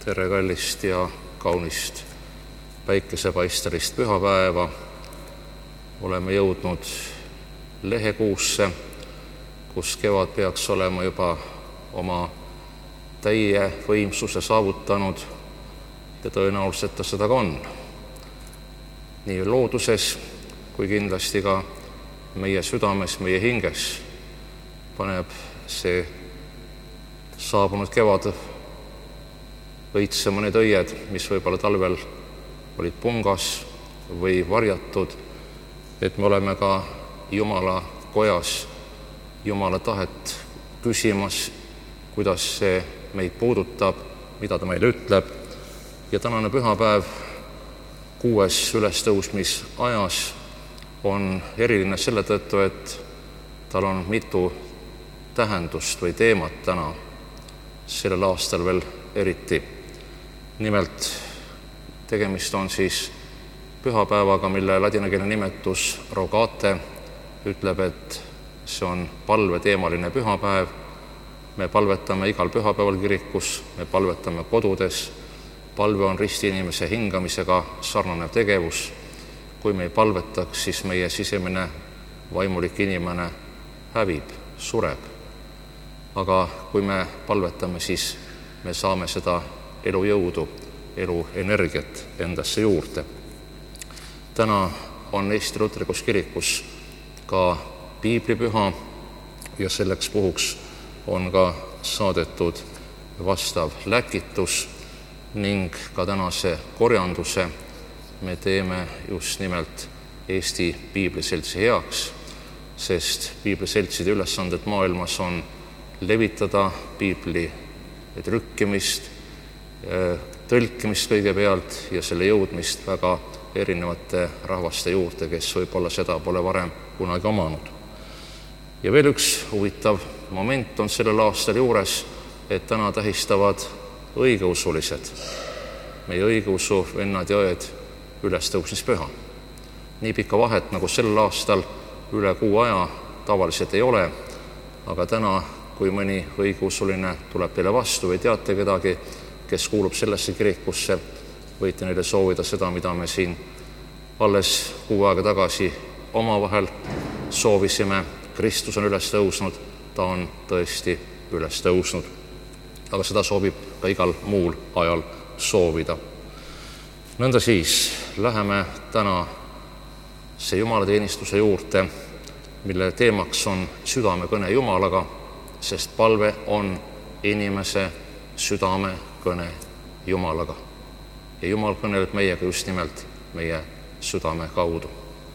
Tere kallist ja kaunist päikesepaistelist pühapäeva. Oleme jõudnud lehekuusse, kus kevad peaks olema juba oma täie võimsuse saavutanud ja tõenäoliselt ta seda ka on. Nii looduses kui kindlasti ka meie südames, meie hinges paneb see saabunud kevad õitsema need õied, mis võib-olla talvel olid pungas või varjatud, et me oleme ka Jumala kojas Jumala tahet küsimas, kuidas see meid puudutab, mida ta meile ütleb. Ja tänane pühapäev 6. ülestõusmisajas on eriline selle tõttu, et tal on mitu tähendust või teemat täna, sellel aastal veel eriti. Nimelt tegemist on siis pühapäevaga, mille ladinakeelne nimetus rogate ütleb, et see on palveteemaline pühapäev. Me palvetame igal pühapäeval kirikus, me palvetame kodudes. Palve on ristiinimese hingamisega sarnanev tegevus. Kui me ei palvetaks, siis meie sisemine vaimulik inimene hävib, sureb. Aga kui me palvetame, siis me saame seda elujõudu, eluenergiat endasse juurde. Täna on Eesti Luterlikus kirikus ka piiblipüha ja selleks puhuks on ka saadetud vastav läkitus ning ka tänase korjanduse me teeme just nimelt Eesti Piibliseltsi heaks, sest piibliseltside ülesanded maailmas on levitada piibli trükkimist, tõlkimist kõigepealt ja selle jõudmist väga erinevate rahvaste juurde, kes võib-olla seda pole varem kunagi omanud. Ja veel üks huvitav moment on sellel aastal juures, et täna tähistavad õigeusulised, meie õigeusu vennad ja õed ülestõusmispüha. Nii pikka vahet nagu sellel aastal üle kuu aja tavaliselt ei ole, aga täna, kui mõni õigeusuline tuleb teile vastu või teate kedagi, kes kuulub sellesse kirikusse, võite neile soovida seda, mida me siin alles kuu aega tagasi omavahel soovisime. Kristus on üles tõusnud, ta on tõesti üles tõusnud. Aga seda soovib ka igal muul ajal soovida. Nõnda siis läheme täna see jumalateenistuse juurde, mille teemaks on südamekõne Jumalaga, sest palve on inimese südamekõne Jumalaga. Ja Jumal kõneleb meiega just nimelt meie südame kaudu.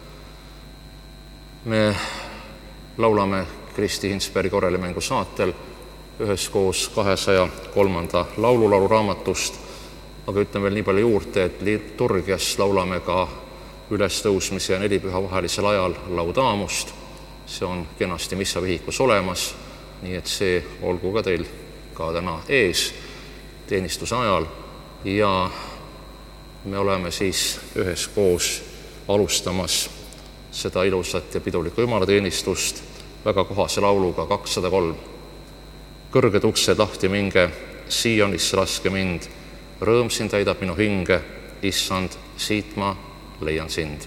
Me laulame Kristi Hinsbergi orgelimängu saatel üheskoos 203. lauluraamatust, aga ütlen veel nii palju juurde, et liturgias laulame ka ülestõusmise ja nelipüha vahelisel ajal laudamust. See on kenasti missavihikus olemas, nii et see olgu ka teil ka täna ees teenistuse ajal. Ja me oleme siis üheskoos alustamas seda ilusat ja pidulikku jumalateenistust väga kohase lauluga 203. Kõrged uksed lahti minge, Sionisse laske mind, rõõm siin täidab minu hinge, issand, siit ma leian sind.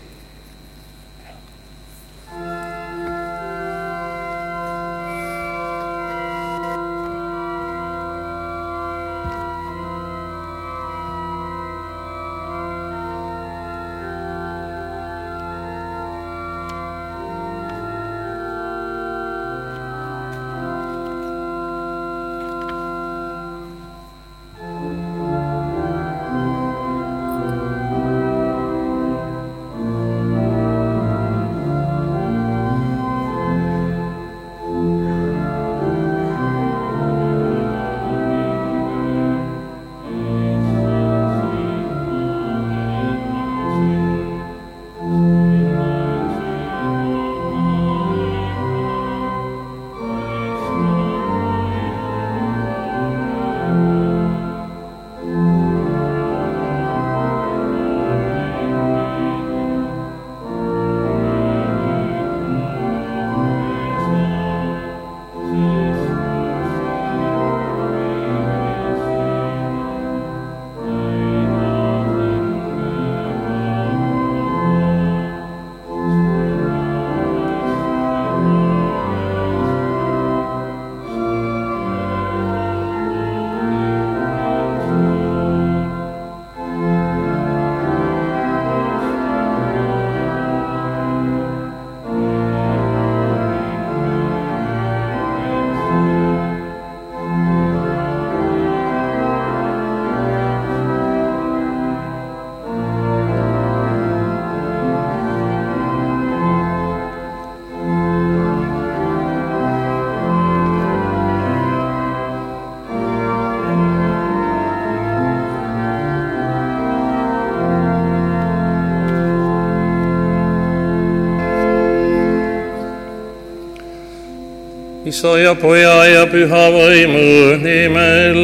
Isa ja Poja ja Püha Vaimu nimel.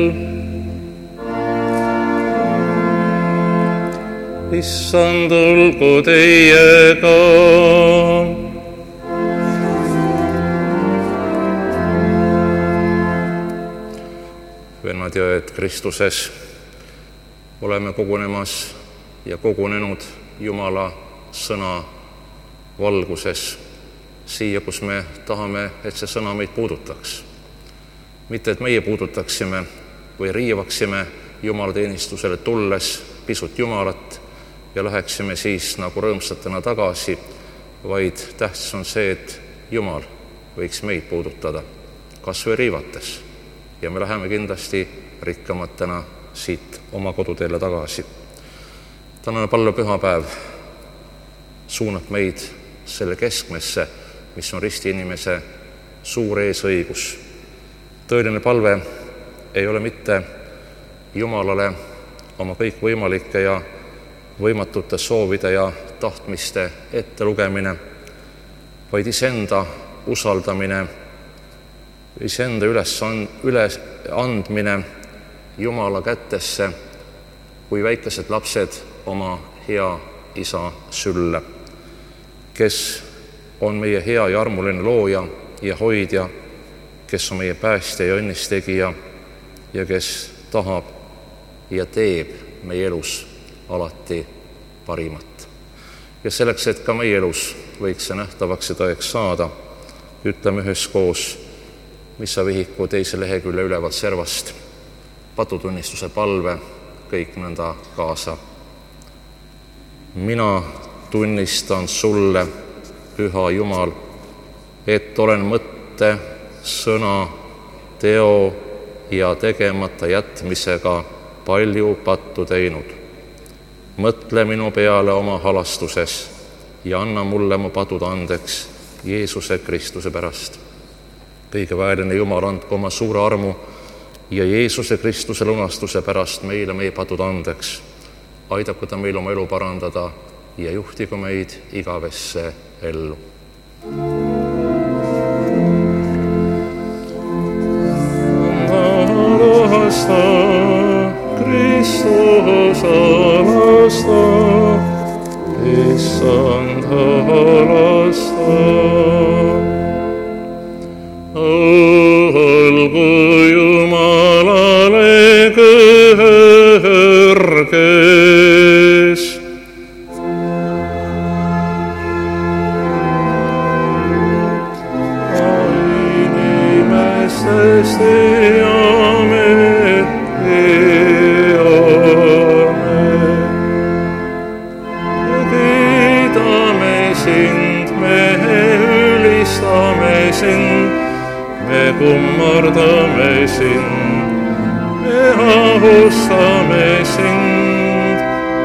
Issand olgu teiega. Vennad ja õed Kristuses, oleme kogunemas ja kogunenud Jumala sõna valguses siia, kus me tahame, et see sõna meid puudutaks. Mitte, et meie puudutaksime või riivaksime jumalateenistusele tulles pisut Jumalat ja läheksime siis nagu rõõmsatena tagasi, vaid tähtis on see, et Jumal võiks meid puudutada, kas või riivates. Ja me läheme kindlasti rikkamatena siit oma koduteele tagasi. Tänane palvepühapäev suunab meid selle keskmesse, mis on risti inimese suur eesõigus. Tõeline palve ei ole mitte Jumalale oma kõikvõimalike ja võimatute soovide ja tahtmiste ettelugemine, vaid iseenda usaldamine, iseenda üles andmine Jumala kätesse kui väikesed lapsed oma hea isa sülle, kes on meie hea ja armuline looja ja hoidja, kes on meie päästja ja õnnistegija ja kes tahab ja teeb meie elus alati parimat. Ja selleks, et ka meie elus võiks see nähtavaks ja tõeks saada, ütleme üheskoos missa vihiku teise lehekülje ülevalt servast patutunnistuse palve kõik nõnda kaasa. Mina tunnistan sulle, Püha Jumal, et olen mõtte, sõna, teo ja tegemata jätmisega palju pattu teinud. Mõtle minu peale oma halastuses ja anna mulle mu patud andeks Jeesuse Kristuse pärast. Kõige väeline Jumal, andku oma suure armu ja Jeesuse Kristuse lunastuse pärast meile meie patud andeks. Aidaku ta meil oma elu parandada ja juhtigu meid igavesse ellu. Alasta, Kristus alasta, Issand alasta. Olgu Jumalale kõrges. Inimestest teame, kiidame sind, me ülistame sind, me kummardame sind, me austame sind.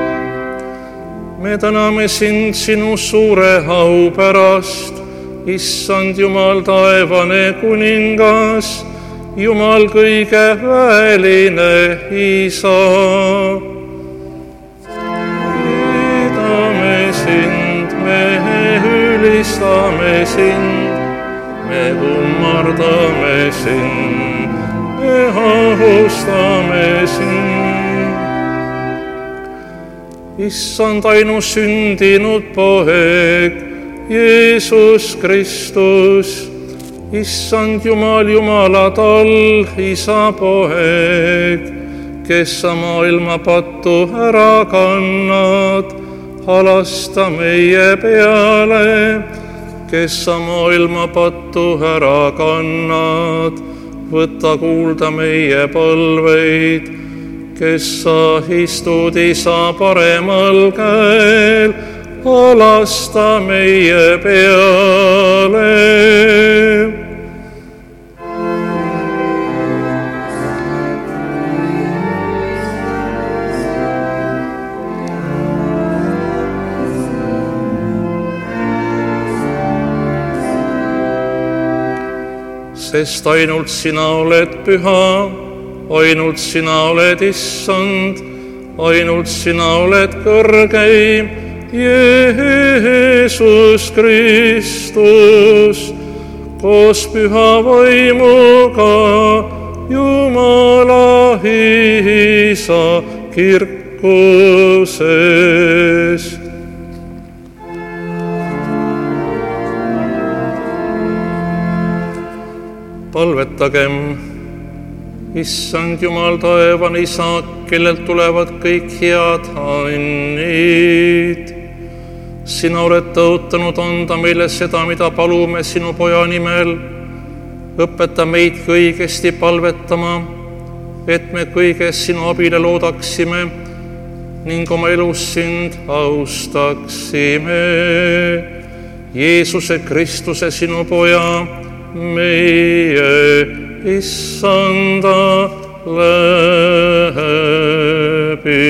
Me täname sind sinu suure au pärast, Issand Jumal, taevane kuningas, Jumal kõige väeline Isa. Kiidame sind, me ülistame sind, me kummardame sind, me austame sind. Issand ainusündinud poeg, Jeesus Kristus, Issand Jumal, Jumala tal, Isa poeg, kes sa maailma pattu ära kannad, halasta meie peale, kes sa maailma pattu ära kannad, võta kuulda meie palveid, kes sa istud Isa paremal käel, halasta meie peale. Sest ainult sina oled püha, ainult sina oled Issand, ainult sina oled kõrgeim, Jeesus Kristus, koos püha vaimuga, Jumala Isa kirkuses. Palvetagem. Issand Jumal, taevane Isa, kellelt tulevad kõik head annid. Sina oled tõotanud anda meile seda, mida palume sinu poja nimel. Õpeta meid õigesti palvetama, et me kõiges sinu abile loodaksime ning oma elus sind austaksime. Jeesuse Kristuse, sinu poja, meie Issanda läbi.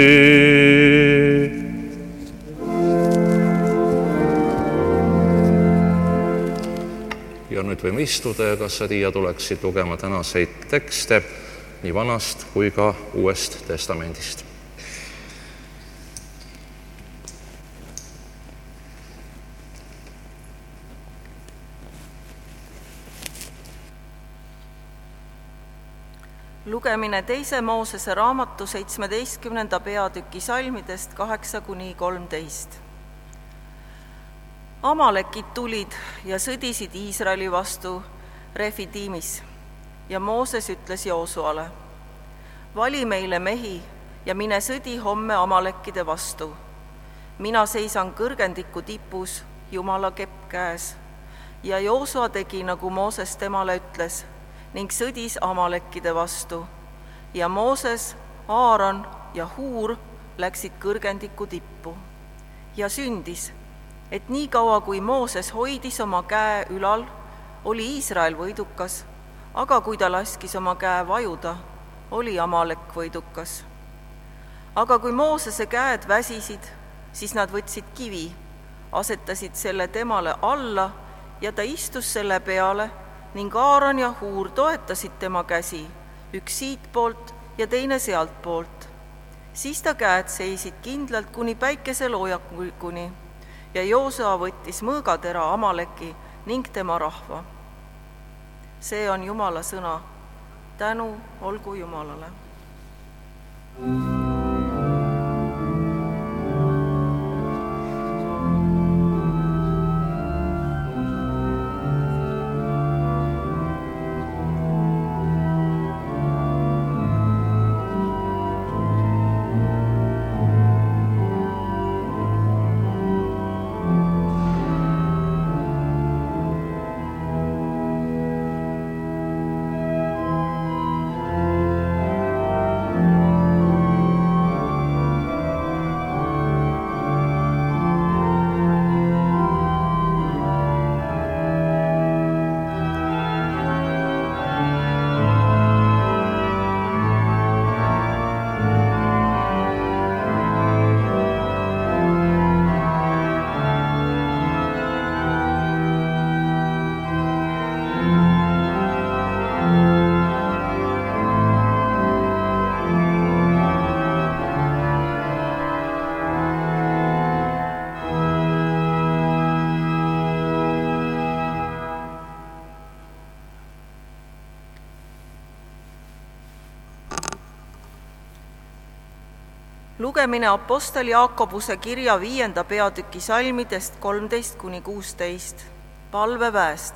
Ja nüüd võime istuda ja kas sa, Tiia, tuleksid lugema tänaseid tekste nii Vanast kui ka Uuest Testamendist. Lugemine 2. Moosese raamatu 17. peatüki salmidest 8–13. Amalekid tulid ja sõdisid Iisraeli vastu Refidimis ja Mooses ütles Joosuale: vali meile mehi ja mine sõdi homme Amalekide vastu. Mina seisan kõrgendiku tipus, Jumala kepp käes. Ja Joosua tegi, nagu Mooses temale ütles, ning sõdis Amalekide vastu. Ja Mooses, Aaron ja Huur läksid kõrgendiku tippu. Ja sündis, et nii kaua, kui Mooses hoidis oma käe ülal, oli Iisrael võidukas, aga kui ta laskis oma käe vajuda, oli Amalek võidukas. Aga kui Moosese käed väsisid, siis nad võtsid kivi, asetasid selle temale alla ja ta istus selle peale ning Aaron ja Huur toetasid tema käsi, üks siitpoolt ja teine sealtpoolt. Siis ta käed seisid kindlalt kuni päikeseloojakuni ja Joosua võttis mõõgatera Amaleki ning tema rahva. See on Jumala sõna. Tänu olgu Jumalale. Lugemine apostel Jaakobuse kirja 5. peatüki salmidest 13–16. Palveväest.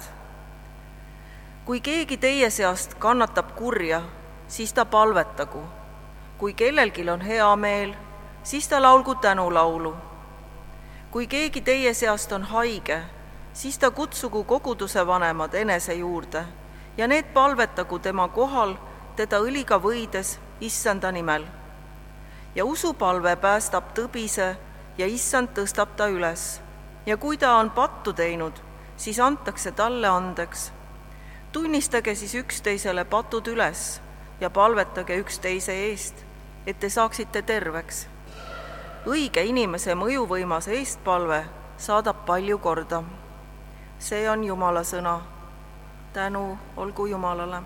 Kui keegi teie seast kannatab kurja, siis ta palvetagu. Kui kellelgi on hea meel, siis ta laulgu tänulaulu. Kui keegi teie seast on haige, siis ta kutsugu koguduse vanemad enese juurde ja need palvetagu tema kohal teda õliga võides Issanda nimel. Ja usupalve päästab tõbise ja Issand tõstab ta üles. Ja kui ta on pattu teinud, siis antakse talle andeks. Tunnistage siis üksteisele patud üles ja palvetage üksteise eest, et te saaksite terveks. Õige inimese mõjuvõimas eestpalve saadab palju korda. See on Jumala sõna. Tänu olgu Jumalale.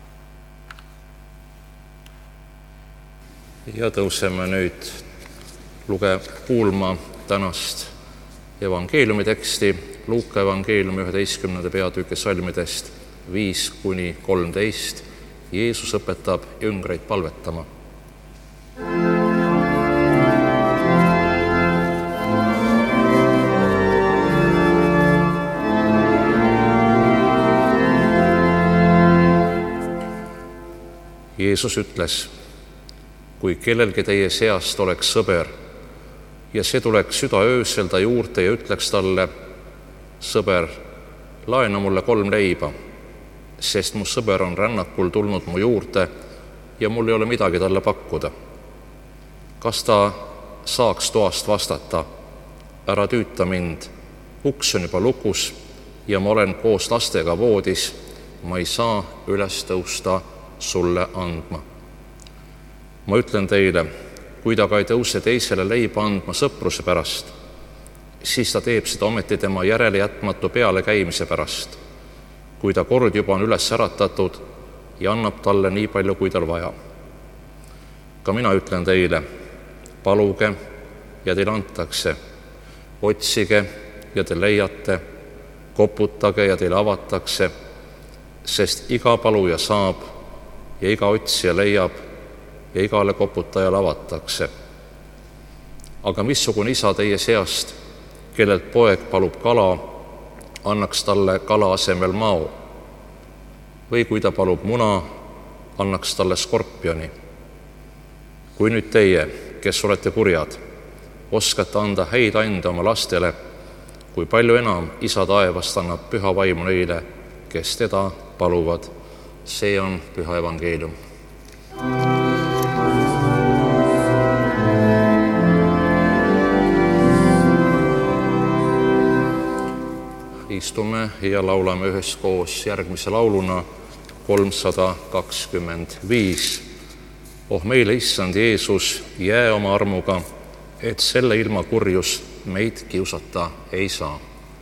Ja tõuseme nüüd kuulma tänast evangeeliumi teksti Luuka evangeeliumi 11. peatüki salmidest 5-13. Jeesus õpetab jüngreid palvetama. Jeesus ütles, kui kellelgi teie seast oleks sõber ja see tuleks südaöösel ta juurde ja ütleks talle, sõber, laena mulle 3 leiba, sest mu sõber on rännakul tulnud mu juurde ja mul ei ole midagi talle pakkuda. Kas ta saaks toast vastata, ära tüüta mind, uks on juba lukus ja ma olen koos lastega voodis, ma ei saa üles tõusta sulle andma. Ma ütlen teile, kui ta ka ei tõuse teisele leiba andma sõpruse pärast, siis ta teeb seda ometi tema järele jätmatu pealekäimise pärast, kui ta kord juba on üles äratatud ja annab talle nii palju, kui tal vaja. Ka mina ütlen teile, paluge ja teile antakse, otsige ja te leiate, koputage ja teile avatakse, sest iga paluja saab ja iga otsija leiab ja igale koputajale avatakse. Aga missugune isa teie seast, kellelt poeg palub kala, annaks talle kala asemel mao? Või kui ta palub muna, annaks talle skorpioni? Kui nüüd teie, kes olete kurjad, oskate anda häid ande oma lastele, kui palju enam isa taevast annab püha vaimu neile, kes teda paluvad. See on püha evangeelium. Istume ja laulame üheskoos järgmise lauluna 325. Oh meile, issand Jeesus, jää oma armuga, et selle ilma kurjus meid kiusata ei saa.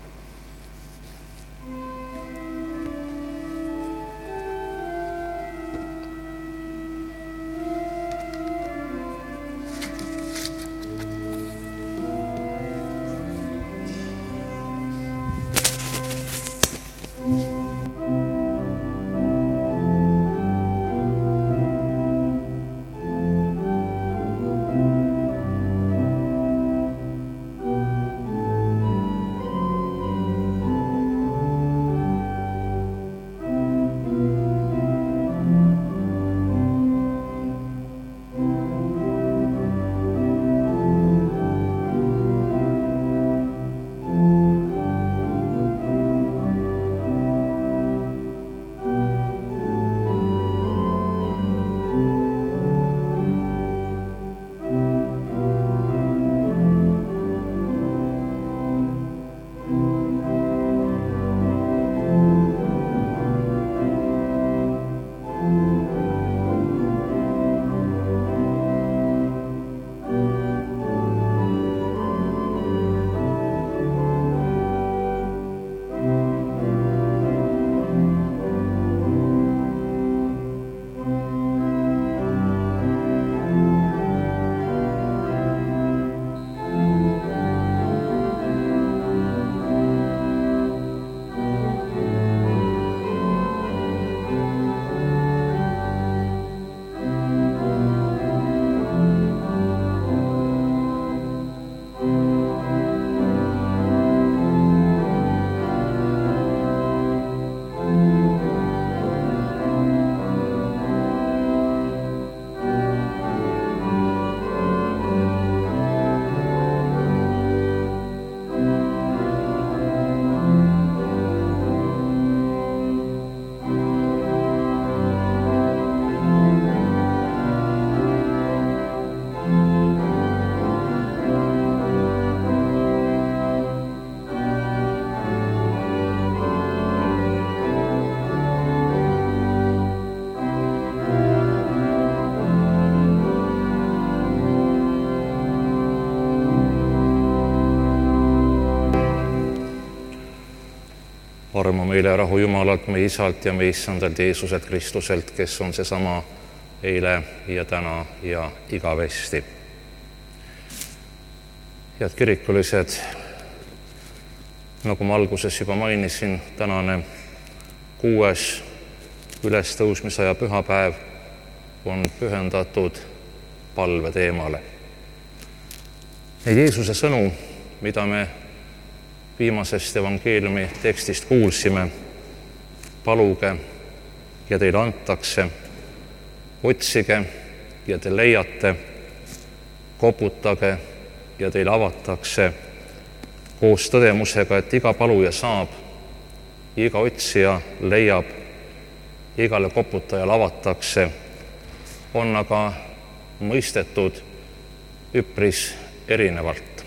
armu meile rahu Jumalalt, meie Isalt ja meie Issandalt Jeesuselt Kristuselt, kes on seesama eile ja täna ja igavesti. Head kirikulised, Nagu ma alguses juba mainisin, tänane 6. ülestõusmisaja pühapäev on pühendatud palve teemale. Neid Jeesuse sõnu, mida me viimasest evangeeliumi tekstist kuulsime, paluge ja teile antakse, otsige ja te leiate, koputage ja teile avatakse, koos tõdemusega, et iga paluja saab, iga otsija leiab, igale koputajale avatakse, on aga mõistetud üpris erinevalt.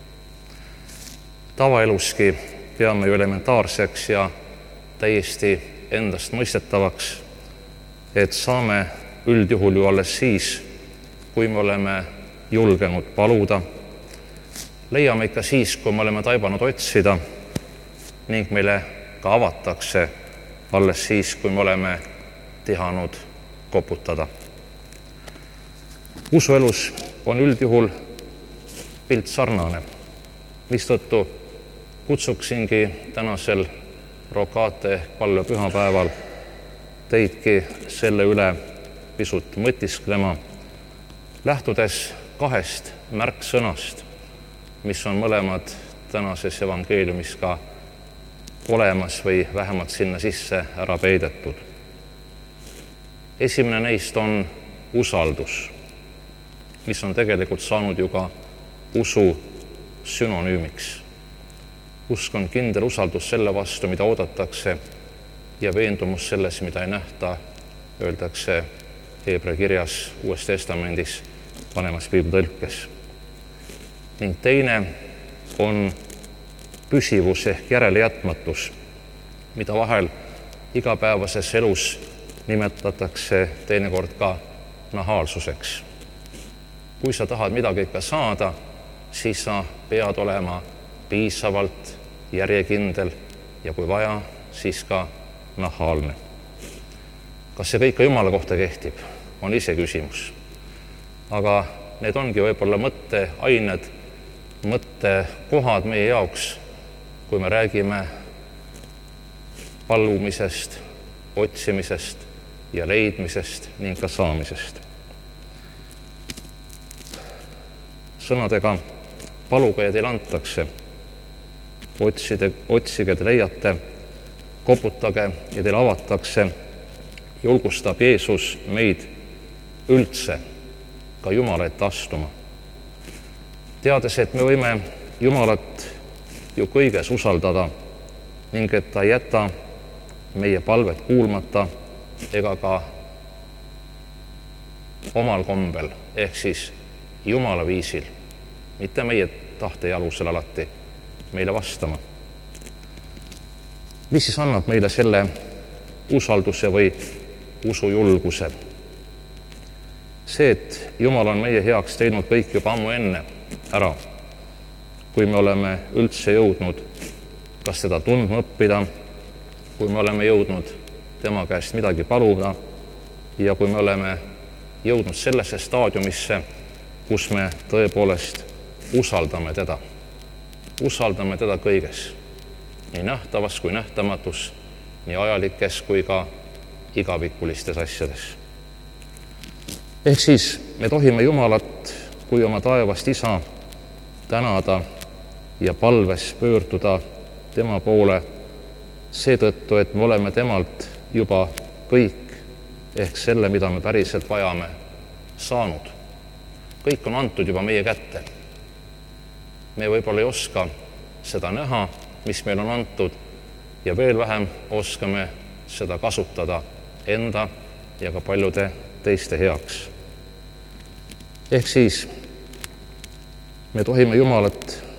Tavaeluski peame ju elementaarseks ja täiesti endastmõistetavaks, et saame üldjuhul ju alles siis, kui me oleme julgenud paluda, leiame ikka siis, kui me oleme taibanud otsida ning meile ka avatakse alles siis, kui me oleme tihanud koputada. Usuelus on üldjuhul pilt sarnane, mistõttu kutsuksingi tänasel Rogate ehk palvepühapäeval teidki selle üle pisut mõtisklema, lähtudes 2 märksõnast, mis on mõlemad tänases evangeeliumis ka olemas või vähemalt sinna sisse ära peidetud. Esimene neist on usaldus, mis on tegelikult saanud ju ka usu sünonüümiks. Usk on kindel usaldus selle vastu, mida oodatakse, ja veendumus selles, mida ei nähta, öeldakse Hebra kirjas Uues Testamendis vanemas piiblitõlkes. Ning teine on püsivus ehk järelejätmatus, mida vahel igapäevases elus nimetatakse teinekord ka nahaalsuseks. Kui sa tahad midagi ikka saada, siis sa pead olema piisavalt järjekindel ja kui vaja, siis ka nahaalne. Kas see kõik ka Jumala kohta kehtib, on iseküsimus. Aga need ongi võib-olla mõtteained, mõttekohad meie jaoks, kui me räägime palumisest, otsimisest ja leidmisest ning ka saamisest. Sõnadega paluge ja teile antakse, otsige, te leiate, koputage ja teile avatakse, julgustab Jeesus meid üldse ka Jumala ette astuma. Teades, et me võime Jumalat ju kõiges usaldada ning et ta ei jäta meie palvet kuulmata ega ka omal kombel, ehk siis Jumala viisil, mitte meie tahte ja alusel alati meile vastama. Mis siis annab meile selle usalduse või usujulguse? See, et Jumal on meie heaks teinud kõik juba ammu enne ära, kui me oleme üldse jõudnud kas teda tundma õppida, kui me oleme jõudnud tema käest midagi paluda ja kui me oleme jõudnud sellesse staadiumisse, kus me tõepoolest usaldame teda. Usaldame teda kõiges, nii nähtavas kui nähtamatus, nii ajalikes kui ka igavikulistes asjades. Ehk siis me tohime Jumalat kui oma taevast Isa tänada ja palves pöörduda tema poole seetõttu, et me oleme temalt juba kõik ehk selle, mida me päriselt vajame, saanud. Kõik on antud juba meie kätte. Me võib-olla ei oska seda näha, mis meil on antud, ja veel vähem oskame seda kasutada enda ja ka paljude teiste heaks. Ehk siis me tohime Jumala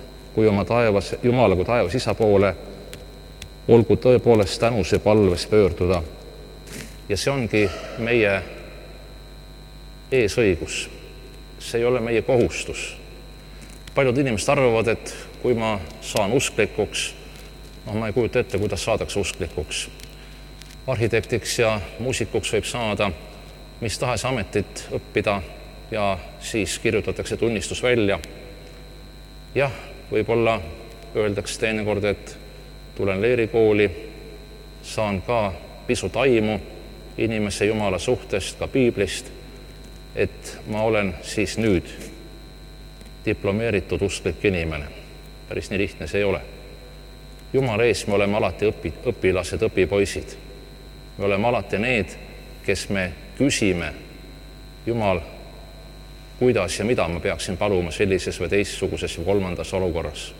kui taevas Isa poole olgu tõepoolest tänus ja palves pöörduda. Ja see ongi meie eesõigus. See ei ole meie kohustus. Paljud inimesed arvavad, et kui ma saan usklikuks, ma ei kujuta ette, kuidas saadakse usklikuks. Arhitektiks ja muusikuks võib saada mis tahes ametit õppida ja siis kirjutatakse tunnistus välja. Jah, võib-olla öeldakse teinekord, et tulen leerikooli, saan ka pisut aimu inimese Jumala suhtest, ka piiblist, et ma olen siis nüüd diplomeeritud usklik inimene. Päris nii lihtne see ei ole. Jumala ees me oleme alati õpilased, õpipoisid. Me oleme alati need, kes me küsime, Jumal, kuidas ja mida ma peaksin paluma sellises või teistsuguses või kolmandas olukorras.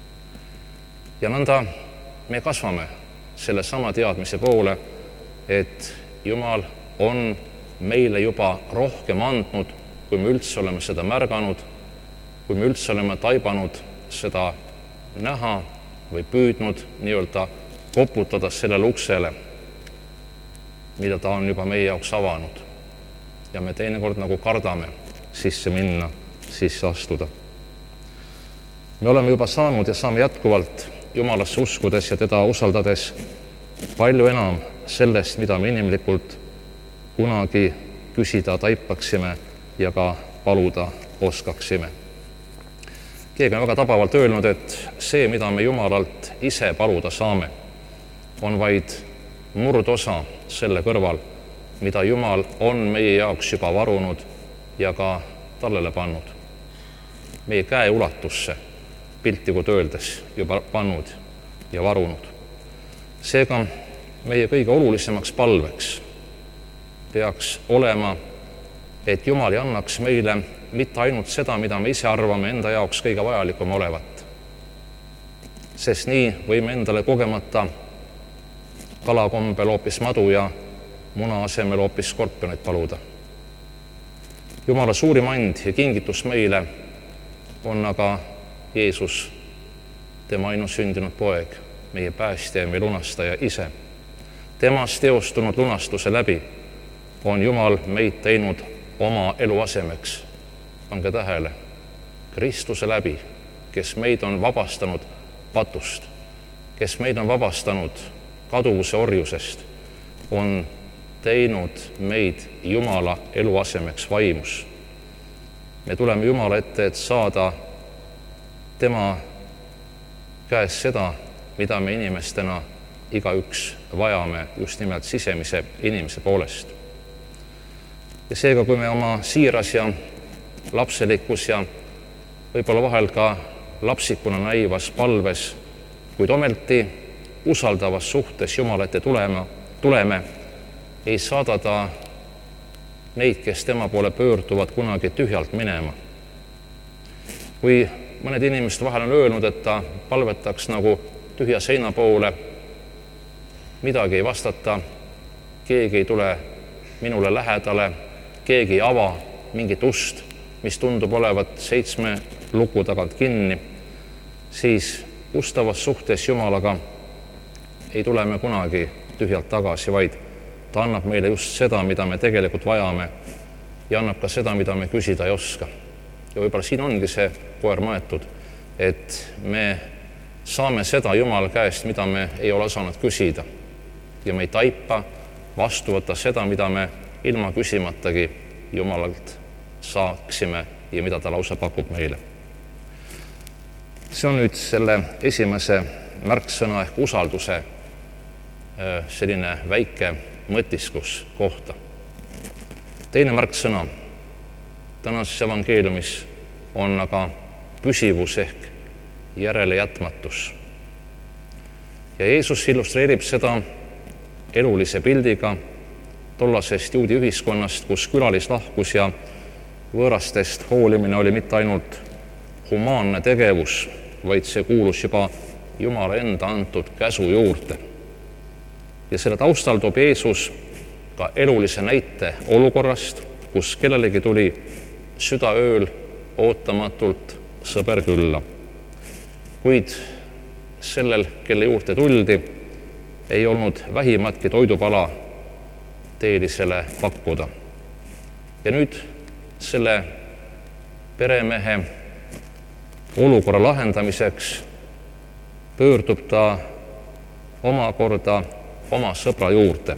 Ja nõnda me kasvame selle sama teadmise poole, et Jumal on meile juba rohkem andnud, kui me üldse oleme seda märganud, kui me üldse oleme taibanud seda näha või püüdnud nii-öelda koputada sellele uksele, mida ta on juba meie jaoks avanud. Ja me teinekord nagu kardame sisse minna, sisse astuda. Me oleme juba saanud ja saame jätkuvalt Jumalasse uskudes ja teda usaldades palju enam sellest, mida me inimlikult kunagi küsida taipaksime ja ka paluda oskaksime. Keegi on väga tabavalt öelnud, et see, mida me Jumalalt ise paluda saame, on vaid murdosa selle kõrval, mida Jumal on meie jaoks juba varunud ja ka tallele pannud. Meie käe ulatusse piltlikult öeldes juba pannud ja varunud. Seega meie kõige olulisemaks palveks peaks olema, et Jumal ei annaks meile mitte ainult seda, mida me ise arvame enda jaoks kõige vajalikum olevat. Sest nii võime endale kogemata kalakombel hoopis madu ja muna asemel hoopis skorpioneid paluda. Jumala suurim and ja kingitus meile on aga Jeesus, tema ainusündinud poeg, meie päästja ja meie lunastaja ise. Temast teostunud lunastuse läbi on Jumal meid teinud oma elu asemeks. Pange tähele, Kristuse läbi, kes meid on vabastanud patust, kes meid on vabastanud kaduvuse orjusest, on teinud meid Jumala elu asemeks vaimus. Me tuleme Jumala ette, et saada tema käes seda, mida me inimestena igaüks vajame just nimelt sisemise inimese poolest. Ja seega, kui me oma siiras ja lapselikkus ja võib-olla vahel ka lapsikuna näivas palves, kuid omelti usaldavas suhtes Jumala ette tuleme, ei saada ta neid, kes tema poole pöörduvad, kunagi tühjalt minema. Kui mõned inimesed vahel on öelnud, et ta palvetaks nagu tühja seina poole, midagi ei vastata, keegi ei tule minule lähedale, keegi ei ava mingit ust, mis tundub olevat 7 luku tagant kinni, siis ustavas suhtes Jumalaga ei tule me kunagi tühjalt tagasi, vaid ta annab meile just seda, mida me tegelikult vajame ja annab ka seda, mida me küsida ei oska. Ja võib-olla siin ongi see koer maetud, et me saame seda Jumala käest, mida me ei ole osanud küsida ja me ei taipa vastu võtta seda, mida me ilma küsimatagi Jumalalt saaksime ja mida ta lausa pakub meile. See on nüüd selle esimese märksõna ehk usalduse selline väike mõtisklus kohta. Teine märksõna tänases evangeeliumis on aga püsivus ehk järelejätmatus. Ja Jeesus illustreerib seda elulise pildiga tollasest juudi ühiskonnast, kus külalislahkus ja võõrastest hoolimine oli mitte ainult humaanne tegevus, vaid see kuulus juba Jumala enda antud käsu juurde. Ja selle taustal toob Jeesus ka elulise näite olukorrast, kus kellelegi tuli südaööl ootamatult sõber külla. Kuid sellel, kelle juurde tuldi, ei olnud vähimatki toidupala teelisele pakkuda. Ja nüüd selle peremehe olukorra lahendamiseks pöördub ta omakorda oma sõbra juurde,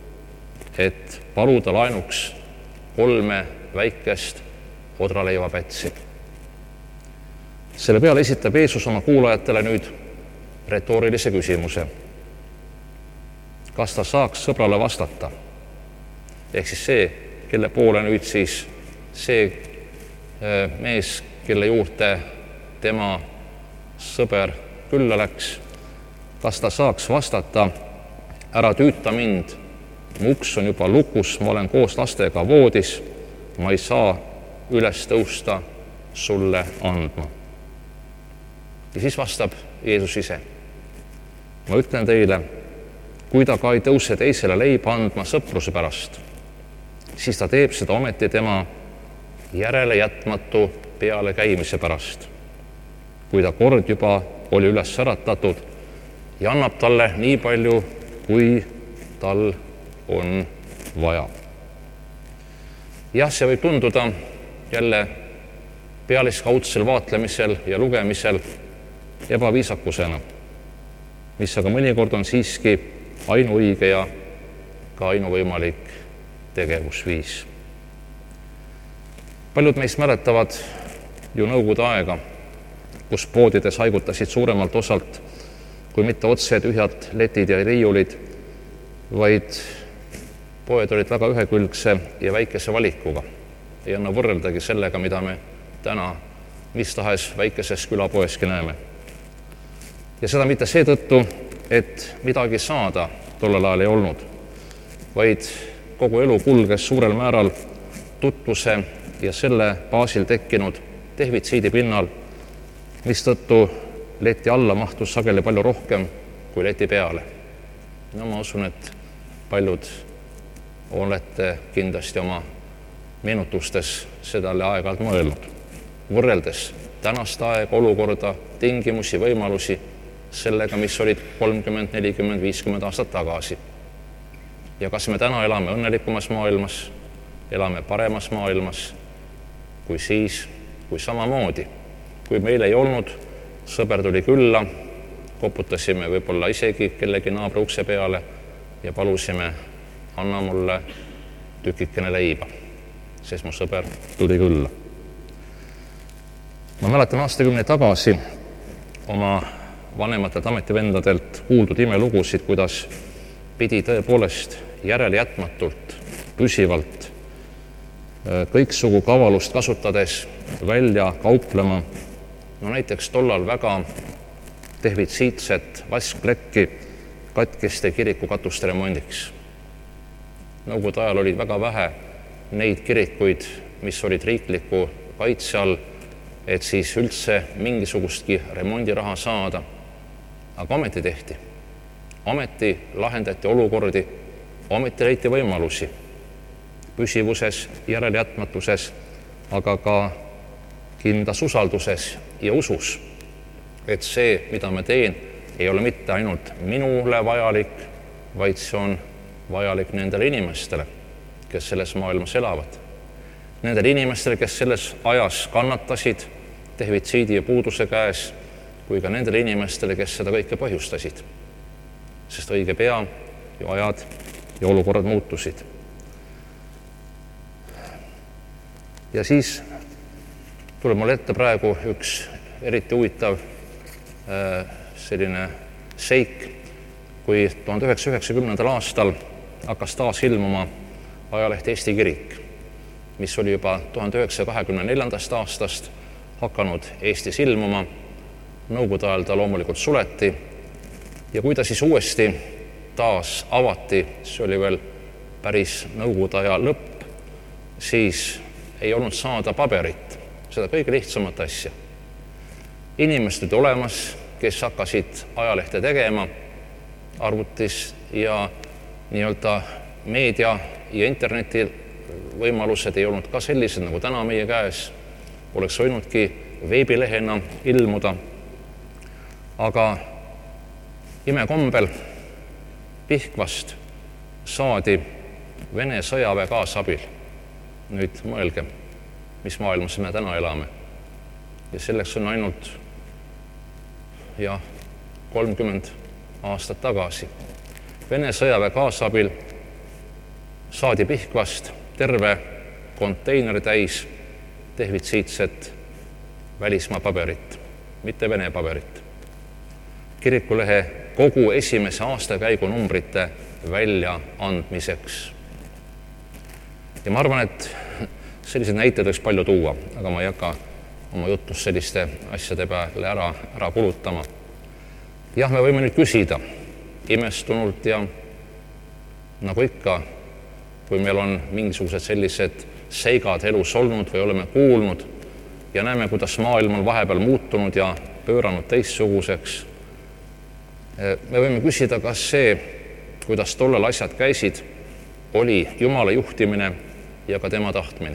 et paluda laenuks 3 väikest odraleivapätsi. Selle peale esitab Jeesus oma kuulajatele nüüd retoorilise küsimuse. Kas ta saaks sõbrale vastata? Ehk siis see, kelle poole nüüd siis see mees, kelle juurde tema sõber külla läks, kas ta saaks vastata: ära tüüta mind, mu uks on juba lukus, ma olen koos lastega voodis, ma ei saa üles tõusta sulle andma. Ja siis vastab Jeesus ise: ma ütlen teile, kui ta ka ei tõuse teisele leiba andma sõpruse pärast, siis ta teeb seda ometi tema järele jätmatu peale käimise pärast, kui ta kord juba oli üles äratatud ja annab talle nii palju, kui tal on vaja. Jah, see võib tunduda jälle pealiskaudsel vaatlemisel ja lugemisel ebaviisakusena, mis aga mõnikord on siiski ainuõige ja ka ainuvõimalik tegevusviis. Paljud meist mäletavad ju nõukogude aega, kus poodides haigutasid suuremalt osalt, kui mitte otse tühjad letid ja riiulid, vaid poed olid väga ühekülgse ja väikese valikuga. Ei anna võrreldagi sellega, mida me täna mis tahes väikeses külapoeski näeme. Ja seda mitte seetõttu, et midagi saada tollel ajal ei olnud, vaid kogu elu kulges suurel määral tutvuse ja selle baasil tekkinud defitsiidi pinnal, mistõttu leti alla mahtus sageli palju rohkem kui leti peale. No ma usun, et paljud olete kindlasti oma meenutustes sedale aeg-ajalt mõelnud, võrreldes tänast aega, olukorda, tingimusi, võimalusi sellega, mis olid 30, 40, 50 aastat tagasi. Ja kas me täna elame õnnelikumas maailmas, elame paremas maailmas kui siis, kui samamoodi, kui meil ei olnud, sõber tuli külla, koputasime võib-olla isegi kellegi naabri ukse peale ja palusime: anna mulle tükikene leiba, sest mu sõber tuli külla. Ma mäletan aastakümneid tagasi oma vanematelt ametivendadelt kuuldud imelugusid, kuidas pidi tõepoolest järelejätmatult, püsivalt, kõiksugu kavalust kasutades välja kauplema, no näiteks tollal väga defitsiitset vaskplekki katkiste kirikukatuste remondiks. Nõukogude ajal olid väga vähe neid kirikuid, mis olid riikliku kaitse all, et siis üldse mingisugustki remondiraha saada. Aga ometi tehti. Ometi lahendati olukordi, ometi leiti võimalusi püsivuses, järelejätmatuses, aga ka kindlas usalduses ja usus, et see, mida ma teen, ei ole mitte ainult minule vajalik, vaid see on vajalik nendele inimestele, kes selles maailmas elavad. Nendele inimestele, kes selles ajas kannatasid defitsiidi ja puuduse käes, kui ka nendele inimestele, kes seda kõike põhjustasid. Sest õige pea ja ajad ja olukorrad muutusid. Ja siis tuleb mulle ette praegu üks eriti huvitav selline seik, kui 1990. aastal hakkas taas ilmuma ajaleht Eesti Kirik, mis oli juba 1924. aastast hakanud Eestis ilmuma. Nõukogude ajal ta loomulikult suleti ja kui ta siis uuesti taas avati, see oli veel päris nõukogude aja lõpp, siis ei olnud saada paberit, seda kõige lihtsamat asja. Inimesed olemas, kes hakkasid ajalehte tegema arvutis ja nii-öelda meedia ja interneti võimalused ei olnud ka sellised nagu täna meie käes, oleks võinudki veebilehena ilmuda. Aga imekombel Pihkvast saadi Vene sõjaväe kaasabil. Nüüd mõelge, mis maailmas me täna elame. Ja selleks on ainult 30 aastat tagasi. Vene sõjaväe kaasabil saadi Pihkvast terve konteineri täis defitsiitset välismaa paberit, mitte Vene paberit. kirikulehe kogu esimese aastakäigu numbrite väljaandmiseks. Ja ma arvan, et selliseid näiteid võiks palju tuua, aga ma ei hakka oma jutus selliste asjade peale ära kulutama. Jah, me võime nüüd küsida imestunult ja nagu ikka, kui meil on mingisugused sellised seigad elus olnud või oleme kuulnud ja näeme, kuidas maailm on vahepeal muutunud ja pööranud teistsuguseks. Me võime küsida, kas see, kuidas tollal asjad käisid, oli Jumala juhtimine ja ka tema tahtmine.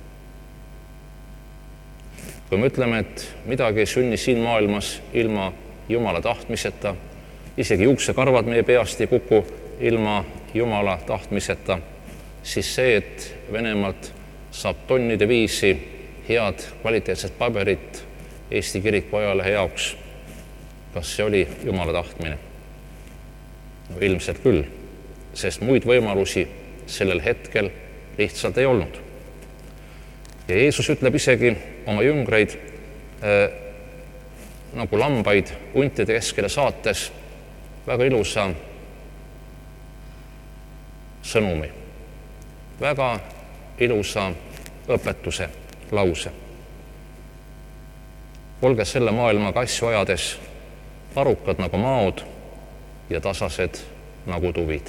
Kui me ütleme, et midagi ei sünni siin maailmas ilma Jumala tahtmiseta, isegi juuksekarvad meie peast ei kuku ilma Jumala tahtmiseta, siis see, et Venemaalt saab tonnide viisi head kvaliteetset paberit Eesti kiriku ajalehe jaoks, kas see oli Jumala tahtmine? No, ilmselt küll, sest muid võimalusi sellel hetkel lihtsalt ei olnud. Ja Jeesus ütleb isegi oma jüngreid nagu lambaid huntide keskele saates väga ilusa sõnumi, väga ilusa õpetuse lause. Olge selle maailmaga asju ajades arukad nagu maod ja tasased nagu tuvid.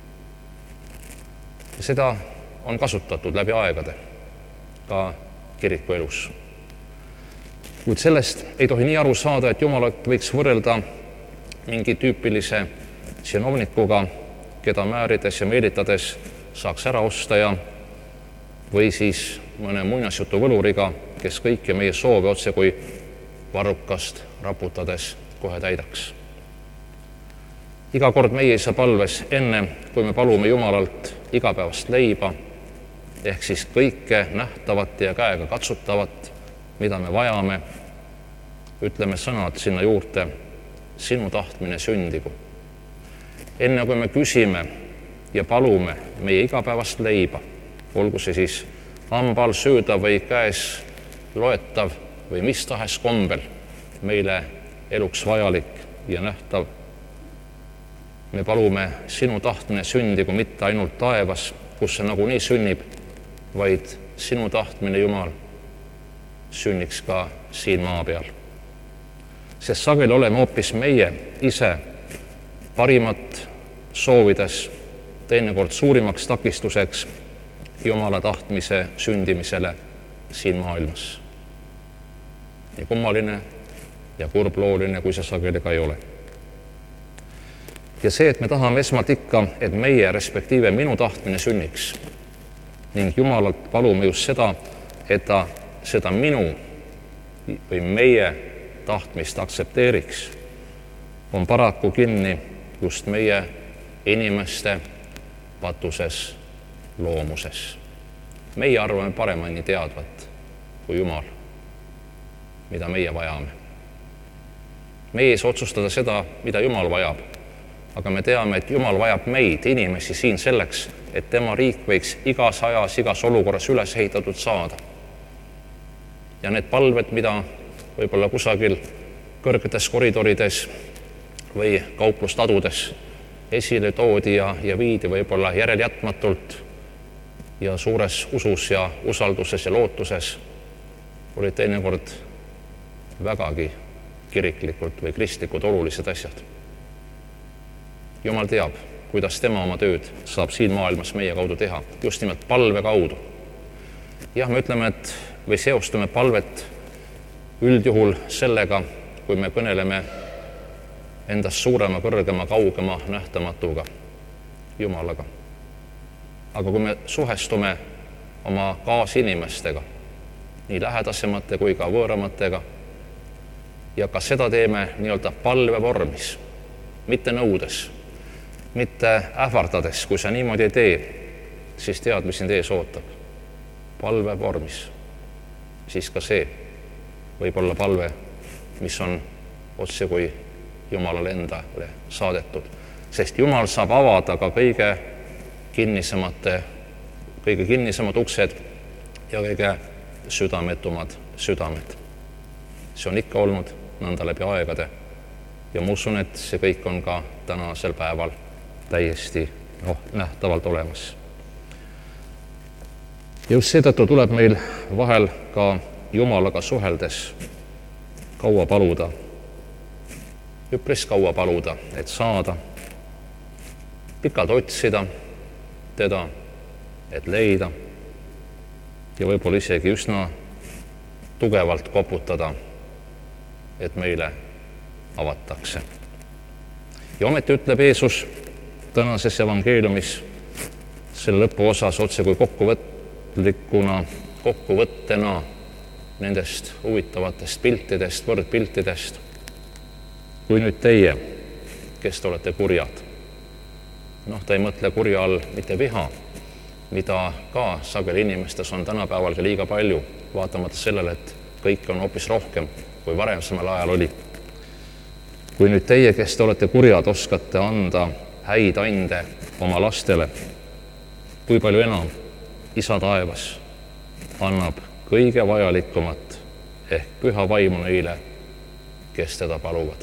Ja seda on kasutatud läbi aegade ka kiriku elus. Kuid sellest ei tohi nii aru saada, et Jumalat võiks võrrelda mingi tüüpilise tsinovnikuga, keda määrides ja meelitades saaks ära osta ja või siis mõne muinasjutu võluriga, kes kõiki meie soove otse kui varrukast raputades kohe täidaks. Iga kord meie ei saa palves enne, kui me palume Jumalalt igapäevast leiba, ehk siis kõike nähtavat ja käega katsutavat, mida me vajame, ütleme sõnad sinna juurde, sinu tahtmine sündigu. Enne kui me küsime ja palume meie igapäevast leiba, olgu see siis hambal söödav või käes loetav või mis tahes kombel meile eluks vajalik ja nähtav, me palume sinu tahtmine sündigu mitte ainult taevas, kus see nagunii sünnib, vaid sinu tahtmine, Jumal, sünniks ka siin maa peal. Sest sageli oleme hoopis meie ise parimat soovides teinekord suurimaks takistuseks Jumala tahtmise sündimisele siin maailmas. Nii kummaline ja kurblooline, kui see sageli ka ei ole. Ja see, et me tahame esmalt ikka, et meie respektiive minu tahtmine sünniks ning Jumalalt palume just seda, et ta seda minu või meie tahtmist aktsepteeriks, on paraku kinni just meie inimeste patuses loomuses. Meie arvame paremini teadvat kui Jumal, mida meie vajame. Meie ei saa otsustada seda, mida Jumal vajab, aga me teame, et Jumal vajab meid, inimesi siin selleks, et tema riik võiks igas ajas, igas olukorras üles ehitatud saada. Ja need palved, mida võib-olla kusagil kõrgetes koridorides või kauplustadudes esile toodi ja viidi võib-olla järeljätmatult ja suures usus ja usalduses ja lootuses, olid teinekord vägagi kiriklikult või kristlikud olulised asjad. Jumal teab, kuidas tema oma tööd saab siin maailmas meie kaudu teha, just nimelt palve kaudu. Jah, me ütleme, et või seostume palvet üldjuhul sellega, kui me kõneleme endast suurema, kõrgema, kaugema nähtamatuga, Jumalaga. Aga kui me suhestume oma kaasinimestega, nii lähedasemate kui ka võõramatega, ja ka seda teeme nii-öelda palve vormis, mitte nõudes, mitte ähvardades, kui sa niimoodi ei tee, siis tead, mis sind ees ootab. Palve vormis, siis ka see võib olla palve, mis on otse kui Jumalale endale saadetud. Sest Jumal saab avada ka kõige kinnisemad uksed ja kõige südametumad südamed. See on ikka olnud nõnda läbi aegade ja ma usun, et see kõik on ka tänasel päeval täiesti nähtavalt olemas. Just seetõttu tuleb meil vahel ka Jumalaga suheldes kaua paluda, üpris kaua paluda, et saada, pikalt otsida teda, et leida ja võib-olla isegi üsna tugevalt koputada, et meile avatakse. Ja ometi ütleb Jeesus tänases evangeeliumis selle lõpuosas otse kui kokkuvõttena nendest huvitavatest piltidest, võrdpiltidest. Kui nüüd teie, kes te olete kurjad, ta ei mõtle kurja all mitte viha, mida ka sageli inimestes on tänapäevalgi liiga palju, vaatamata sellele, et kõik on hoopis rohkem, kui varemsamal ajal oli. Kui nüüd teie, kes te olete kurjad, oskate anda häid ande oma lastele, kui palju enam Isa taevas annab kõige vajalikumat ehk püha vaimu neile, kes teda paluvad.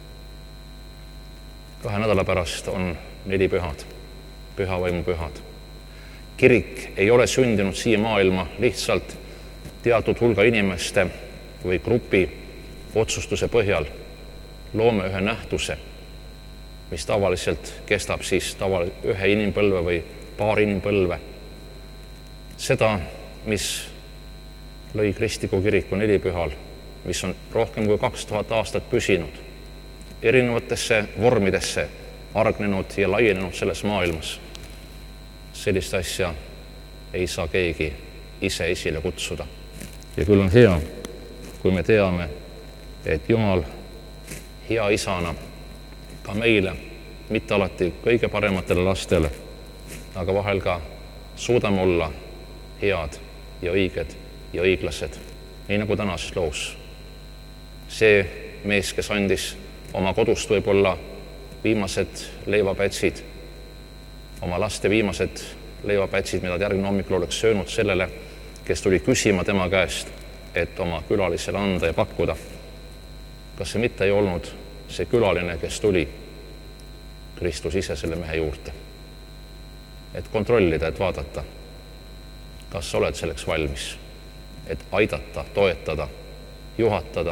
2 nädala pärast on 4 pühad, püha vaimu pühad. Kirik ei ole sündinud siia maailma lihtsalt teatud hulga inimeste või grupi otsustuse põhjal. Loome ühe nähtuse, mis tavaliselt kestab siis ühe inimpõlve või paar inimpõlve. Seda, mis lõi kristliku kiriku 4 pühal, mis on rohkem kui 2000 aastat püsinud, erinevatesse vormidesse argnenud ja laienenud selles maailmas. Sellist asja ei saa keegi ise esile kutsuda. Ja küll on hea, kui me teame, et Jumal hea isana ka meile, mitte alati kõige parematele lastele, aga vahel ka suudame olla head ja õiged ja õiglased, nii nagu tänases loos. See mees, kes andis oma kodust võib-olla viimased leivapätsid, oma laste viimased leivapätsid, mida järgmine hommikul oleks söönud sellele, kes tuli küsima tema käest, et oma külalisele anda ja pakkuda. Kas see mitte ei olnud see külaline, kes tuli Kristus ise selle mehe juurde? Et kontrollida, et vaadata, kas sa oled selleks valmis, et aidata, toetada, juhatada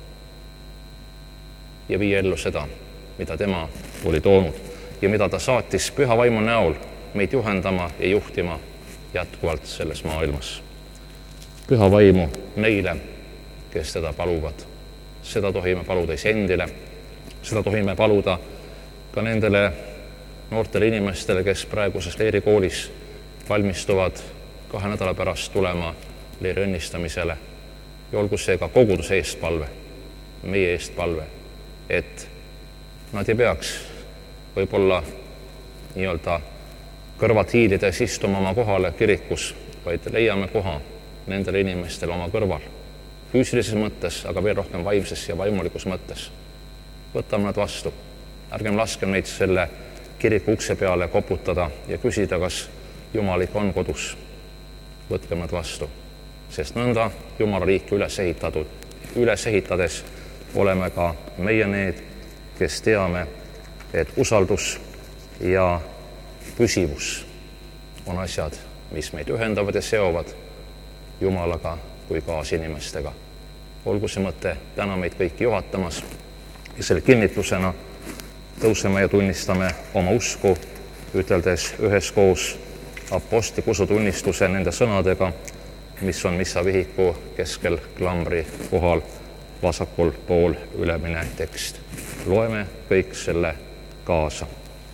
ja viia ellu seda, mida tema oli toonud ja mida ta saatis püha vaimu näol meid juhendama ja juhtima jätkuvalt selles maailmas. Püha vaimu neile, kes teda paluvad. Seda tohime paluda iseendile, seda tohime paluda ka nendele noortele inimestele, kes praeguses leerikoolis valmistuvad 2 nädala pärast tulema leeri õnnistamisele. Ja olgu see ka koguduse eestpalve, meie eestpalve, et nad ei peaks võib-olla nii-öelda kõrvad hiilides istuma oma kohale kirikus, vaid leiame koha nendele inimestele oma kõrval. Füüsilises mõttes, aga veel rohkem vaimses ja vaimulikus mõttes. Võtame nad vastu. Ärgem laskem neid selle kiriku ukse peale koputada ja küsida, kas Jumal ikka on kodus. Võtkem nad vastu, sest nõnda Jumala riiki üles ehitades oleme ka meie need, kes teame, et usaldus ja püsivus on asjad, mis meid ühendavad ja seovad Jumalaga kui kaasinimestega. Olgu see mõte täna meid kõiki juhatamas ja selle kinnitusena tõuseme ja tunnistame oma usku, üteldes üheskoos apostliku usutunnistuse nende sõnadega, mis on missavihiku keskel klambri kohal vasakul pool ülemine tekst. Loeme kõik selle kaasa.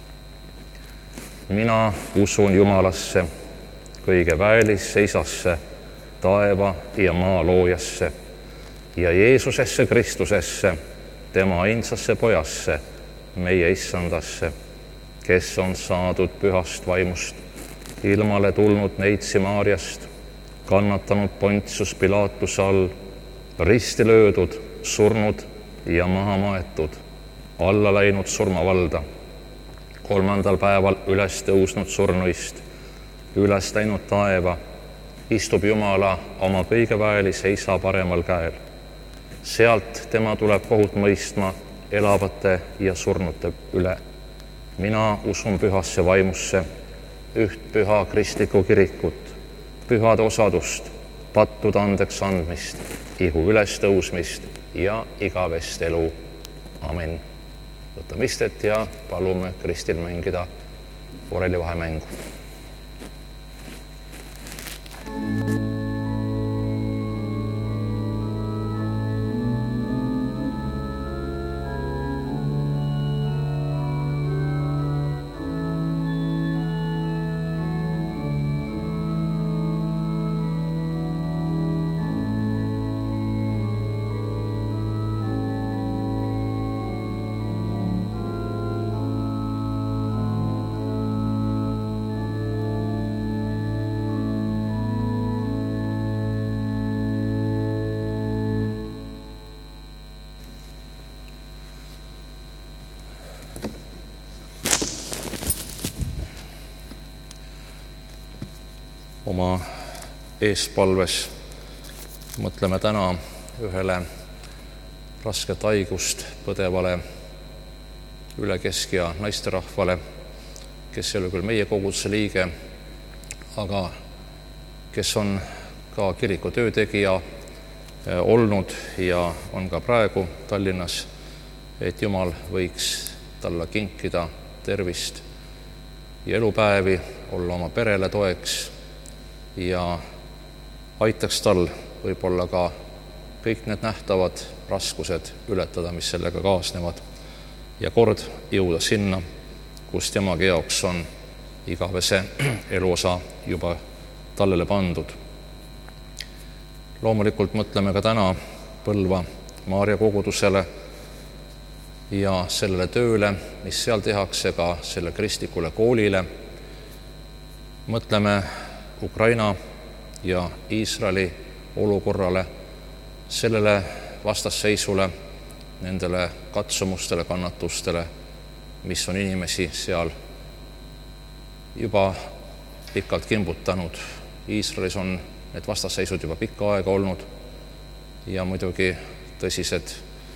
Mina usun Jumalasse, kõige väelisse Isasse, taeva ja maa loojasse ja Jeesusesse Kristusesse, tema ainsasse pojasse, meie issandasse, kes on saadud pühast vaimust, ilmale tulnud neitsi Maarjast, kannatanud Pontius Pilatuse all, risti löödud, surnud ja maha maetud, alla läinud surmavalda, 3. päeval üles tõusnud surnuist, üles läinud taeva, istub Jumala oma kõige väelise Isa paremal käel. Sealt tema tuleb kohut mõistma elavate ja surnute üle. Mina usun pühasse vaimusse, üht püha kristlikku kirikut, pühade osadust, pattude andeks andmist, ihu ülestõusmist ja igavest elu. Amen. Võtame istet ja palume Kristil mängida orelivahemängu. Oma eespalves mõtleme täna ühele rasket haigust põdevale üle keskea naisterahvale, kes ei ole küll meie koguduse liige, aga kes on ka kiriku töötegija olnud ja on ka praegu Tallinnas, et Jumal võiks talle kinkida tervist ja elupäevi, olla oma perele toeks ja aitaks tal võib-olla ka kõik need nähtavad raskused ületada, mis sellega kaasnevad ja kord jõuda sinna, kus temagi jaoks on igavese eluosa juba tallele pandud. Loomulikult mõtleme ka täna Põlva Maarja kogudusele ja sellele tööle, mis seal tehakse, ka selle kristlikule koolile. Mõtleme Ukraina ja Iisraeli olukorrale, sellele vastasseisule, nendele katsumustele, kannatustele, mis on inimesi seal juba pikalt kimbutanud. Iisraelis on need vastasseisud juba pikka aega olnud ja muidugi tõsised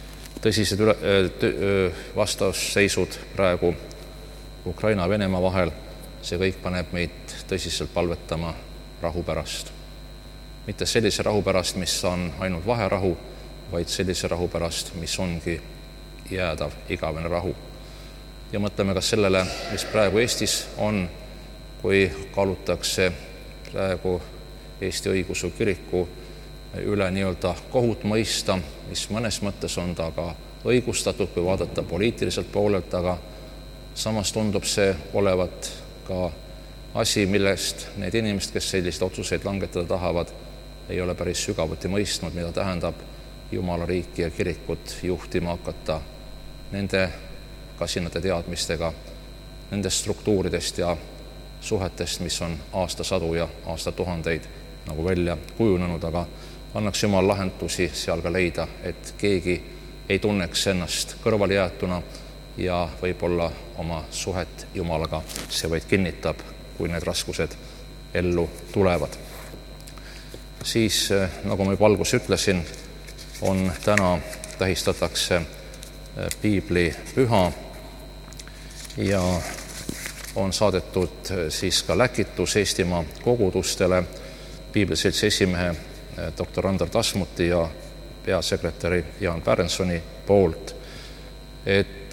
vastasseisud praegu Ukraina ja Venemaa vahel. See kõik paneb meid tõsiselt palvetama rahu pärast. Mitte sellise rahu pärast, mis on ainult vaherahu, vaid sellise rahu pärast, mis ongi jäädav igavene rahu. Ja mõtleme ka sellele, mis praegu Eestis on, kui kaalutakse praegu Eesti õigeusu kiriku üle nii-öelda kohut mõista, mis mõnes mõttes on ta ka õigustatud, kui vaadata poliitiliselt poolelt, aga samas tundub see olevat ka asi, millest need inimesed, kes selliseid otsuseid langetada tahavad, ei ole päris sügavuti mõistnud, mida tähendab Jumala riiki ja kirikut juhtima hakata nende kasinate teadmistega, nendest struktuuridest ja suhetest, mis on aastasadu ja aastatuhandeid nagu välja kujunenud, aga annaks Jumal lahendusi seal ka leida, et keegi ei tunneks ennast kõrvaljäetuna ja võib-olla oma suhet Jumalaga see vaid kinnitab, kui need raskused ellu tulevad. Siis, nagu ma juba alguses ütlesin, on täna tähistatakse piiblipüha ja on saadetud siis ka läkitus Eestimaa kogudustele Piibliseltsi esimehe doktor Andar Tasmuti ja peasekretäri Jaan Pärensoni poolt, et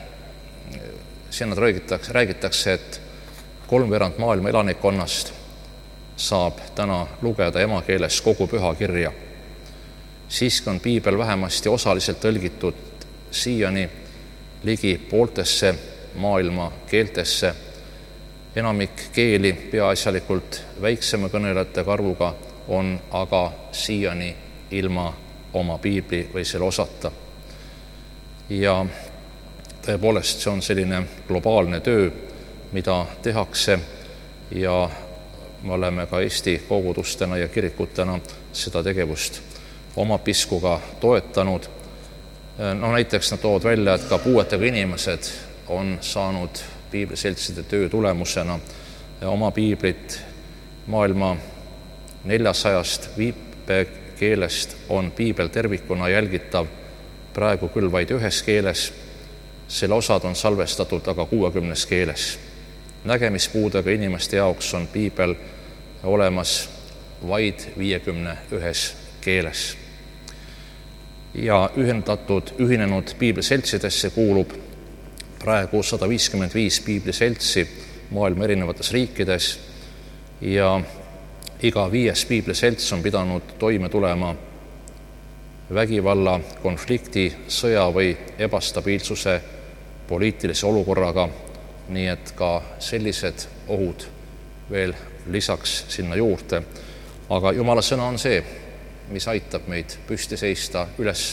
siin räägitakse, et 3/4 maailma elanikkonnast saab täna lugeda emakeeles kogu pühakirja. Siiski on piibel vähemasti osaliselt tõlgitud siiani ligi pooltesse maailma keeltesse. Enamik keeli peaasjalikult väiksema kõnelejate arvuga on aga siiani ilma oma piibli või selle osata. Ja tõepoolest see on selline globaalne töö, mida tehakse ja me oleme ka Eesti kogudustena ja kirikutena seda tegevust oma piskuga toetanud. Näiteks nad toovad välja, et ka puuetega inimesed on saanud piibliseltside töö tulemusena oma piiblit. Maailma 400 viipekeelest on piibel tervikuna jälgitav praegu küll vaid 1 keeles, selle osad on salvestatud aga 60 keeles. Nägemispuudega inimeste jaoks on piibel olemas vaid 51 keeles. Ja ühinenud piibliseltsidesse kuulub praegu 155 piibliseltsi maailma erinevates riikides ja iga 5. piibliselts on pidanud toime tulema vägivalla, konflikti, sõja või ebastabiilsuse poliitilise olukorraga, nii et ka sellised ohud veel lisaks sinna juurde. Aga Jumala sõna on see, mis aitab meid püsti seista,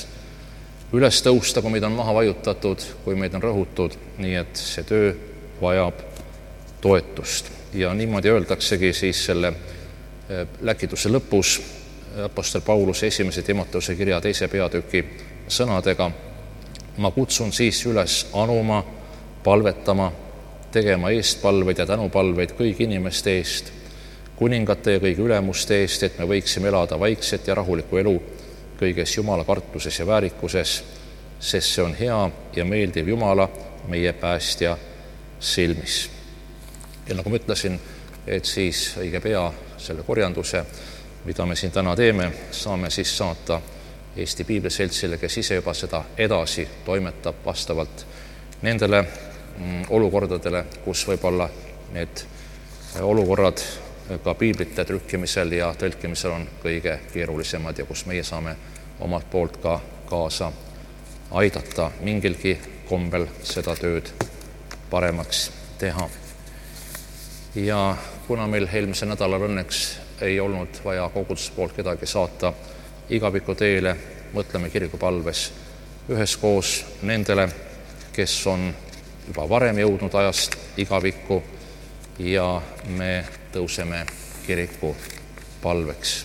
üles tõusta, kui meid on maha vajutatud, kui meid on rõhutud, nii et see töö vajab toetust. Ja niimoodi öeldaksegi siis selle läkituse lõpus apostel Pauluse 1. Timoteuse kirja 2. peatüki sõnadega: ma kutsun siis üles anuma, palvetama, tegema eestpalveid ja tänupalveid kõigi inimeste eest, kuningate ja kõigi ülemuste eest, et me võiksime elada vaikset ja rahulikku elu kõiges Jumala kartuses ja väärikuses, sest see on hea ja meeldiv Jumala, meie päästja silmis. Ja nagu ma ütlesin, et siis õige pea selle korjanduse, mida me siin täna teeme, saame siis saata Eesti Piibliseltsile, kes ise juba seda edasi toimetab vastavalt nendele olukordadele, kus võib-olla need olukorrad ka piiblite trükkimisel ja tõlkimisel on kõige keerulisemad ja kus meie saame omalt poolt ka kaasa aidata mingilgi kombel seda tööd paremaks teha. Ja kuna meil eelmisel nädalal õnneks ei olnud vaja koguduse poolt kedagi saata igaviku teele, mõtleme kirikupalves üheskoos nendele, kes on juba varem jõudnud ajast igavikku ja me tõuseme kirikupalveks.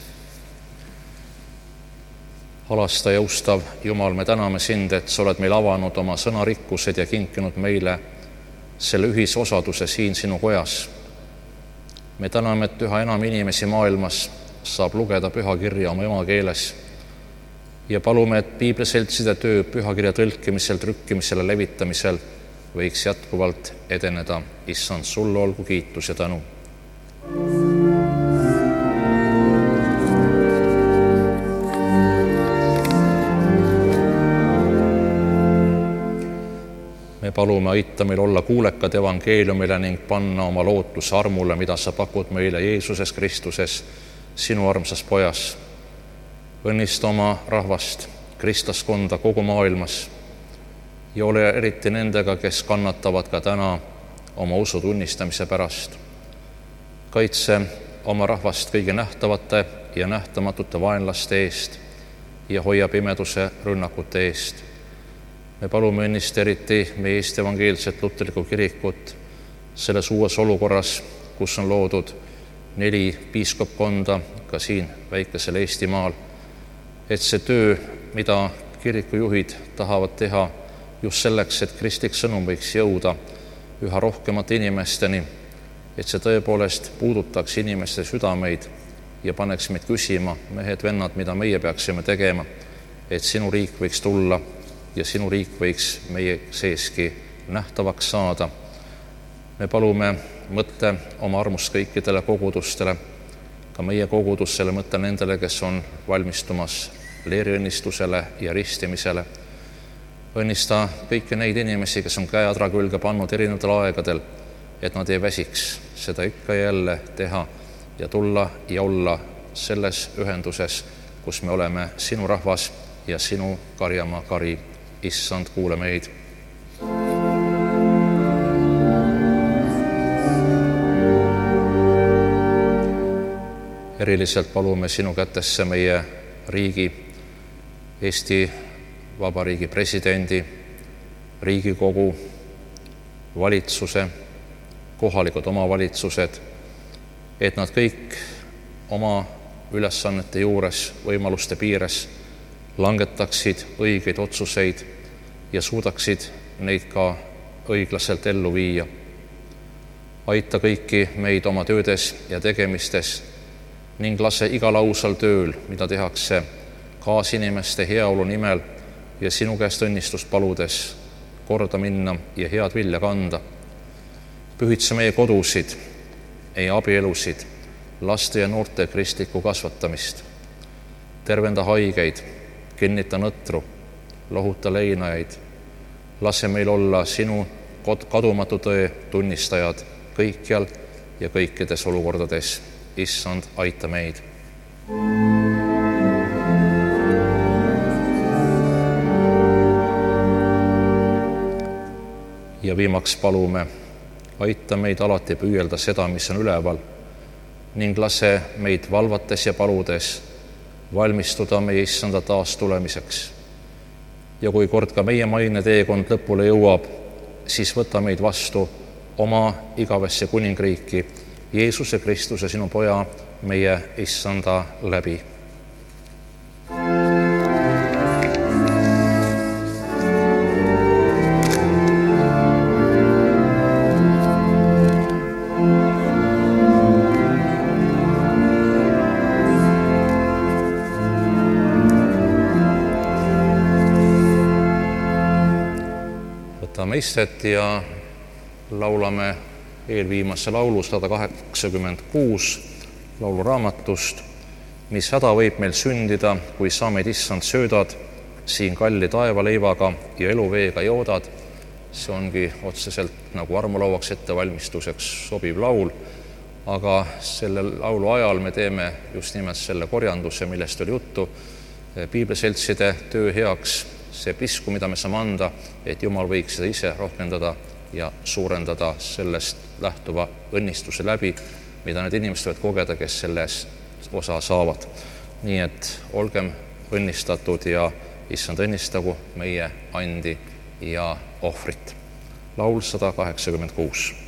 Alasta ja ustav Jumal, me täname sind, et sa oled meil avanud oma sõnarikkused ja kinkinud meile selle ühisosaduse siin sinu kojas. Me täname, et üha enam inimesi maailmas saab lugeda pühakirja oma emakeeles ja palume, et piibliseltside töö pühakirja tõlkimisel, trükkimisel ja levitamisel võiks jätkuvalt edeneda. Issand, sulle olgu kiitus ja tänu. Me palume, aita meil olla kuulekad evangeeliumile ning panna oma lootus armule, mida sa pakud meile Jeesuses Kristuses, sinu armsas pojas. Õnnista oma rahvast, kristlaskonda kogu maailmas ja ole eriti nendega, kes kannatavad ka täna oma usu tunnistamise pärast. Kaitse oma rahvast kõigi nähtavate ja nähtamatute vaenlaste eest ja hoia pimeduse rünnakute eest. Me palume õnnista eriti meie Eesti evangeelset luterlikku kirikut selles uues olukorras, kus on loodud 4 piiskopkonda ka siin väikesel Eestimaal, et see töö, mida kirikujuhid tahavad teha just selleks, et kristlik sõnum võiks jõuda üha rohkemate inimesteni, et see tõepoolest puudutaks inimeste südameid ja paneks meid küsima, mehed, vennad, mida meie peaksime tegema, et sinu riik võiks tulla ja sinu riik võiks meie seeski nähtavaks saada. Me palume mõtte oma armust kõikidele kogudustele, ka meie kogudusele, mõtte nendele, kes on valmistumas leeriõnnistusele ja ristimisele. Õnnista kõiki neid inimesi, kes on käeadra külge pannud erinevatel aegadel, et nad ei väsiks seda ikka jälle teha ja tulla ja olla selles ühenduses, kus me oleme sinu rahvas ja sinu karjamaa kari. Issand, kuule meid. Eriliselt palume sinu kätesse meie riigi, Eesti Vabariigi presidendi, Riigikogu, valitsuse, kohalikud omavalitsused, et nad kõik oma ülesannete juures, võimaluste piires langetaksid õigeid otsuseid ja suudaksid neid ka õiglaselt ellu viia. Aita kõiki meid oma töödes ja tegemistes ning lase igal ausal tööl, mida tehakse kaasinimeste heaolu nimel, ja sinu käest õnnistust paludes korda minna ja head vilja kanda. Pühitse meie kodusid, meie abielusid, laste ja noorte kristlikku kasvatamist. Tervenda haigeid, kinnita nõtru, lohuta leinajaid. Lase meil olla sinu kadumatu tõe tunnistajad kõikjal ja kõikides olukordades. Issand, aita meid. Ja viimaks palume, aita meid alati püüelda seda, mis on üleval, ning lase meid valvates ja paludes valmistuda meie Issanda taas tulemiseks. Ja kui kord ka meie maine teekond lõpule jõuab, siis võta meid vastu oma igavesse kuningriiki Jeesuse Kristuse, sinu poja, meie Issanda läbi. Võtame istet ja laulame eelviimase laulu 186 lauluraamatust. Mis häda võib meil sündida, kui sa meid, Issand, söödad siin kalli taevaleivaga ja eluveega joodad. See ongi otseselt nagu armulauaks ettevalmistuseks sobiv laul, aga selle laulu ajal me teeme just nimelt selle korjanduse, millest oli juttu, piibliseltside töö heaks, see pisku, mida me saame anda, et Jumal võiks seda ise rohkendada ja suurendada sellest lähtuva õnnistuse läbi, mida need inimesed võivad kogeda, kes selles osa saavad. Nii et olgem õnnistatud ja Issand õnnistagu meie andi ja ohvrit. Laul 186.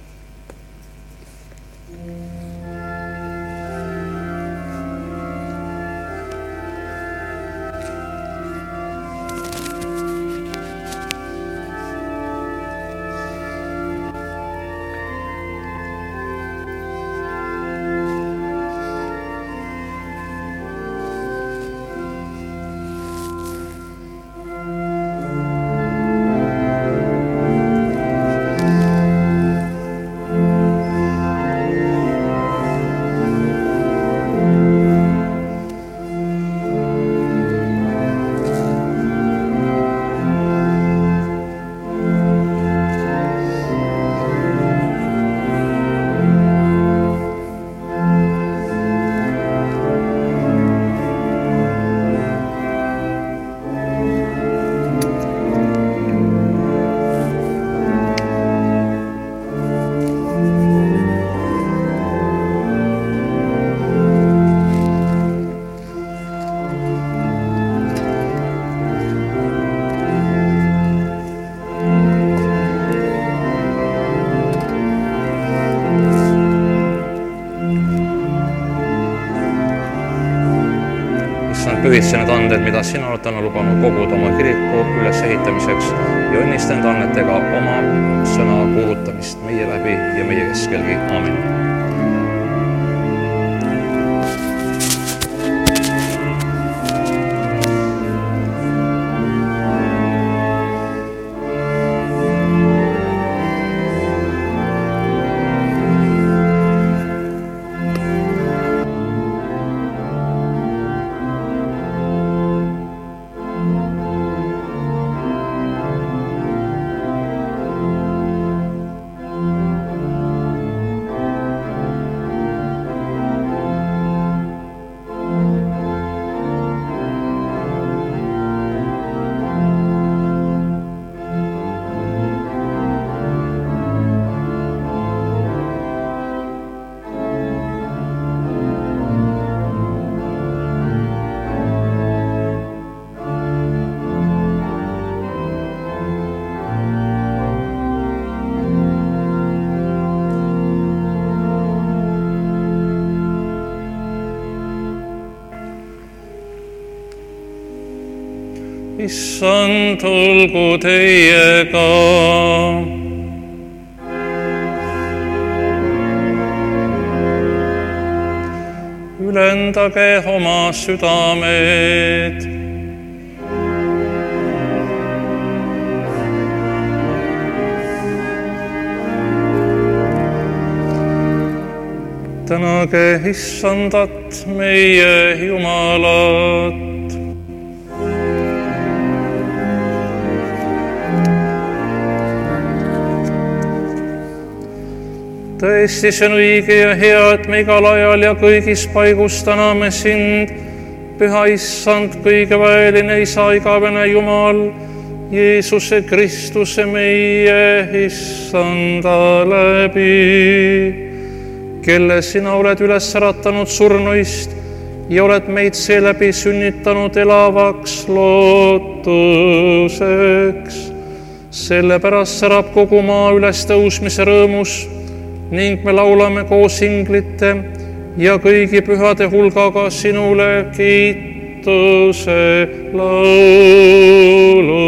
Pühitse need anded, mida sina oled täna lubanud koguda oma kiriku ülesehitamiseks ja õnnista nende annetega oma sõna kuulutamist meie läbi ja meie keskelgi. Aamen. Issand, olgu teiega. Ülendage oma südamed. tänage Issandat, meie Jumalat. Tõesti, see on õige ja hea, et me igal ajal ja kõigis paigus täname sind, Püha Issand, kõigeväeline Isa, igavene Jumal, Jeesuse Kristuse meie Issanda läbi, kelle sina oled üles äratanud surnuist ja oled meid seeläbi sünnitanud elavaks lootuseks. Sellepärast särab kogu maa üles tõusmise rõõmus ning me laulame koos inglite ja kõigi pühade hulgaga sinule kiituse laulu.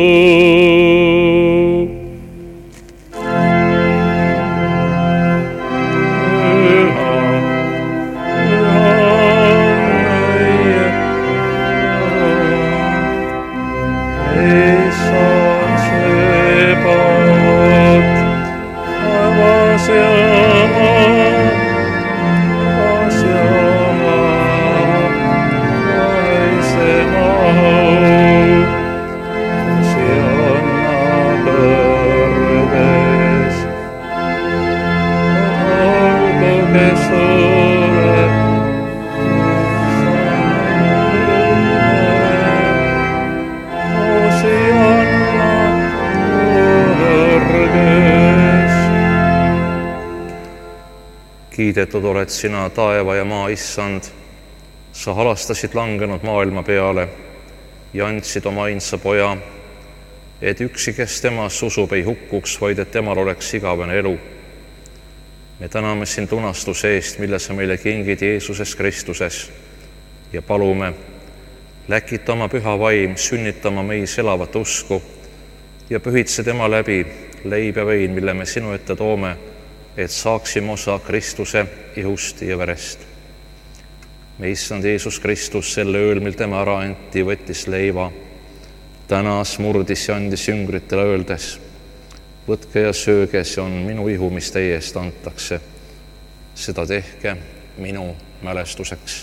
Kiidetud oled sina, taeva ja maa Issand, sa halastasid langenud maailma peale ja andsid oma ainsa poja, et üksi, kes temas usub, ei hukkuks, vaid et temal oleks igavene elu. Me täname sind unastuse eest, mille sa meile kingid Jeesuses Kristuses ja palume, läkita oma püha vaim sünnitama meis elavat usku ja pühitse tema läbi leib ja vein, mille me sinu ette toome, et saaksime osa Kristuse ihust ja verest. Me Issand Jeesus Kristus sel ööl, mil tema ära anti, võttis leiva, tänas, murdis ja andis jüngritele öeldes, võtke ja sööge, see on minu ihu, mis teie eest antakse. Seda tehke minu mälestuseks.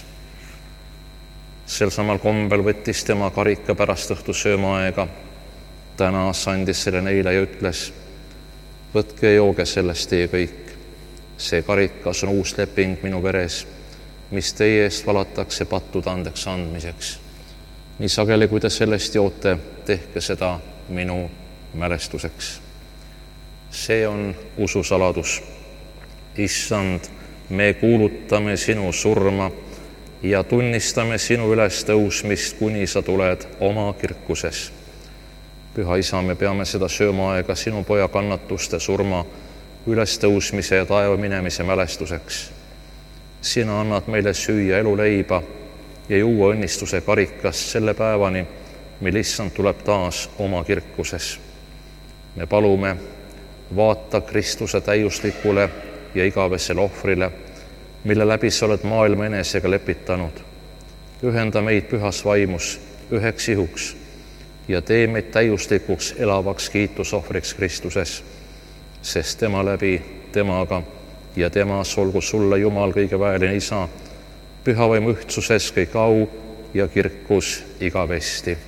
Sel samal kombel võttis tema karika pärast õhtu söömaaega, tänas, andis selle neile ja ütles, võtke ja jooge sellest teie kõik. See karikas on uus leping minu veres, mis teie eest valatakse pattude andeks andmiseks. Nii sageli, kui te sellest joote, tehke seda minu mälestuseks. See on ususaladus. Issand, me kuulutame sinu surma ja tunnistame sinu üles tõusmist, kuni sa tuled oma kirkuses. Püha Isa, me peame seda söömaaega sinu poja kannatuste, surma, ülestõusmise ja taeva minemise mälestuseks. Sina annad meile süüa eluleiba ja juua õnnistuse karikast selle päevani, mil Issand tuleb taas oma kirkuses. Me palume, vaata Kristuse täiuslikule ja igavesele ohvrile, mille läbi sa oled maailma enesega lepitanud. Ühenda meid pühas vaimus üheks ihuks ja tee meid täiuslikuks elavaks kiitusohvriks Kristuses, sest tema läbi, temaga ja temas olgu sulle, Jumal, kõigeväeline Isa, püha vaim ühtsuses kõik au ja kirkus igavesti.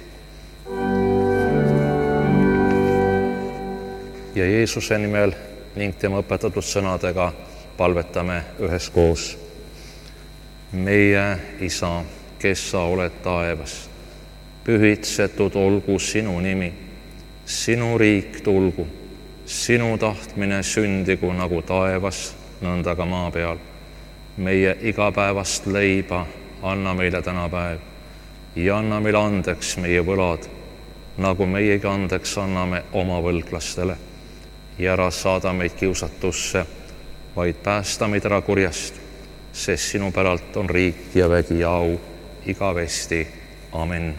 Ja Jeesuse nimel ning tema õpetatud sõnadega palvetame üheskoos. Meie Isa, kes sa oled taevas, pühitsetud olgu sinu nimi, sinu riik tulgu, sinu tahtmine sündigu nagu taevas, nõnda ka maa peal. Meie igapäevast leiba anna meile täna päev ja anna meile andeks meie võlad, nagu meiegi andeks anname oma võlglastele. Ja ära saada meid kiusatusse, vaid päästa meid ära kurjast, sest sinu päralt on riik ja vägi ja au igavesti. Amen.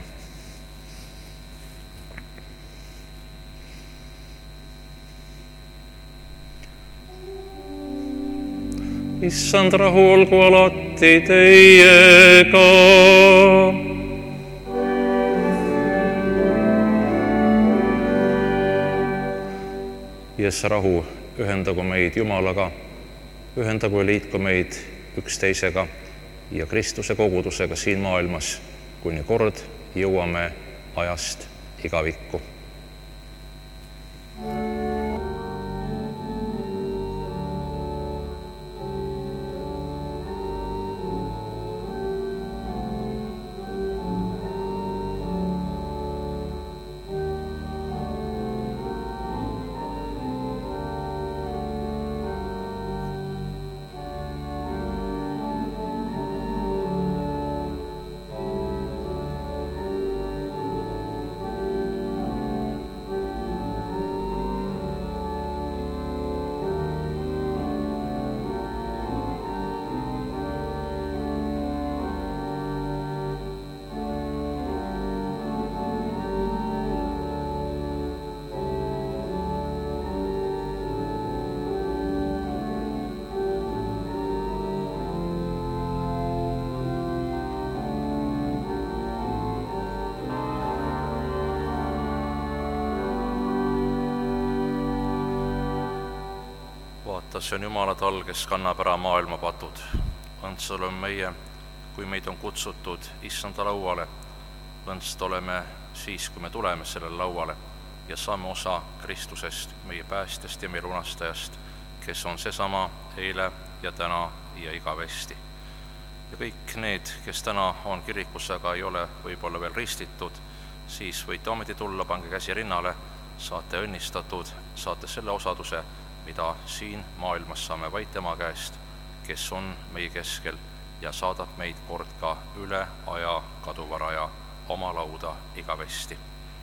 Issand, rahu olgu alati teiega. Ja see rahu ühendagu meid Jumalaga, ühendagu ja liitku meid üksteisega ja Kristuse kogudusega siin maailmas, kuni kord jõuame ajast igavikku. See on Jumala talv, kes kannab ära maailma patud. Õnds oleme meie, kui meid on kutsutud issanda lauale. Õnds oleme siis, kui me tuleme sellele lauale ja saame osa Kristusest, meie päästjast ja meie lunastajast, kes on seesama eile ja täna ja igavesti. Ja kõik need, kes täna on kirikus, aga ei ole võib-olla veel ristitud, siis võite ometi tulla, pange käsi rinnale, saate õnnistatud, saate selle osaduse, mida siin maailmas saame vaid tema käest, kes on meie keskel ja saadab meid kord ka üle aja kaduvaraja oma lauda igavesti.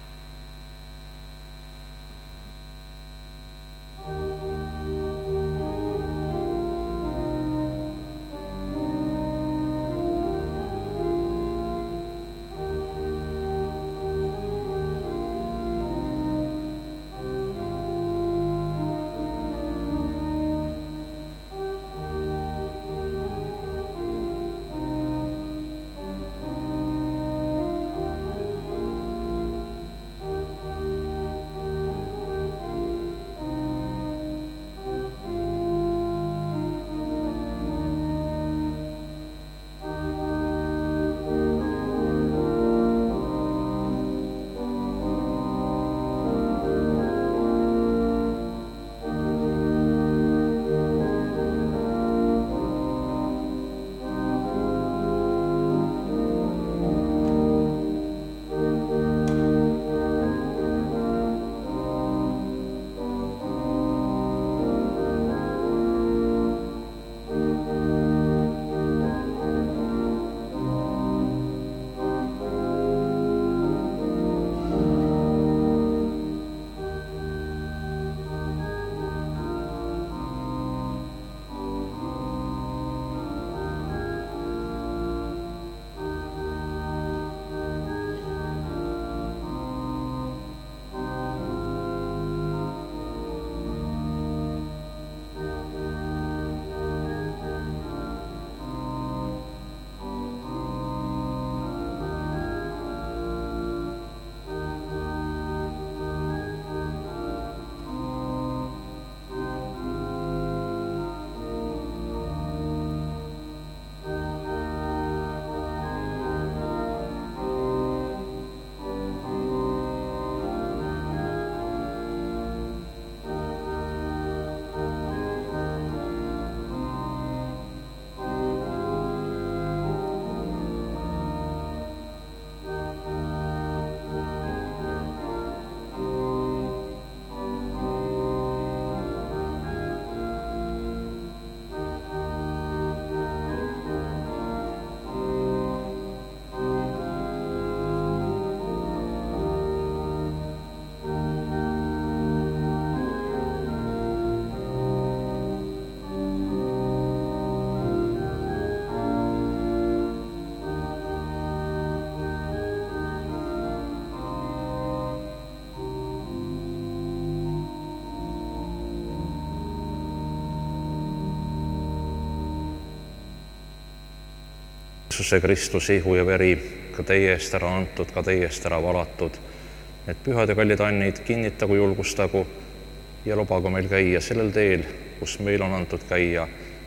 Jeesuse Kristuse ihu ja veri ka teie eest ära antud, ka teie eest ära valatud. Need pühad ja kallid annid kinnitagu, julgustagu ja lubagu meil käia sellel teel, kus meil on antud käia,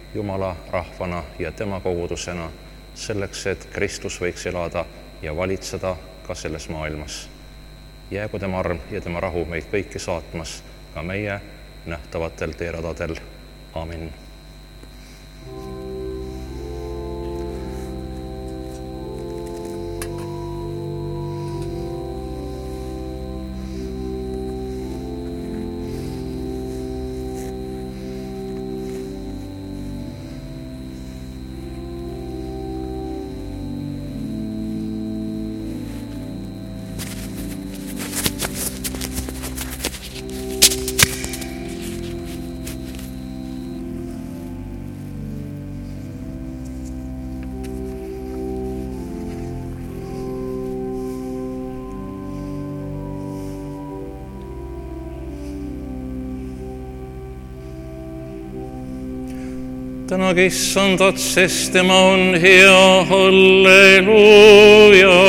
Jumala rahvana ja tema kogudusena, selleks, et Kristus võiks elada ja valitseda ka selles maailmas. Jäägu tema arm ja tema rahu meid kõiki saatmas, ka meie nähtavatel teeradadel. Amin. Tänage Issandat, sest tema on hea, halleluuja.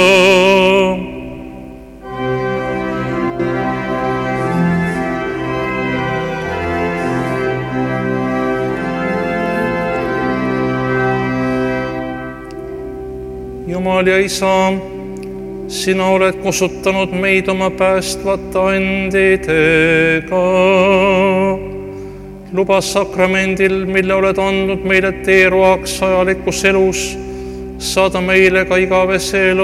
Jumal ja Isa, sina oled kosutanud meid oma päästvate andidega. Luba sakramendil, mille oled andnud meile teeroaks ajalikus elus, saada meile ka igavese elu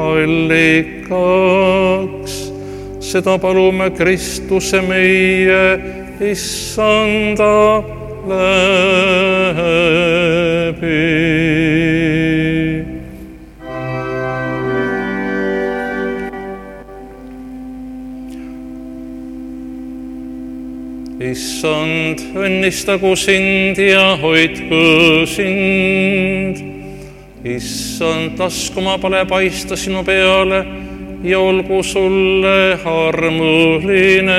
allikaks. Seda palume Kristuse meie Issanda läbi. Issand, õnnistagu sind ja hoidku sind. Issand, lasku oma pale paista sinu peale ja olgu sulle armuline.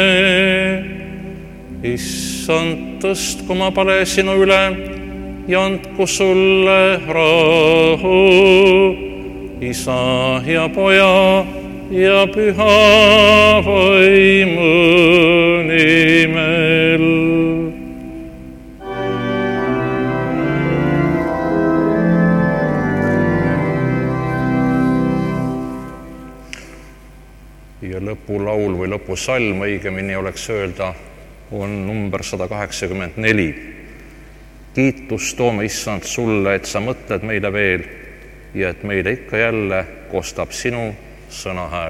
Issand, tõstku oma pale sinu üle ja andku sulle rahu. Isa ja Poja ja Püha Vaimu nimel. Ja lõpulaul või lõpusalm, õigemini oleks öelda, on number 184. Kiitus toome, Issand, sulle, et sa mõtled meile veel ja et meile ikka jälle kostab sinu sõna hääl.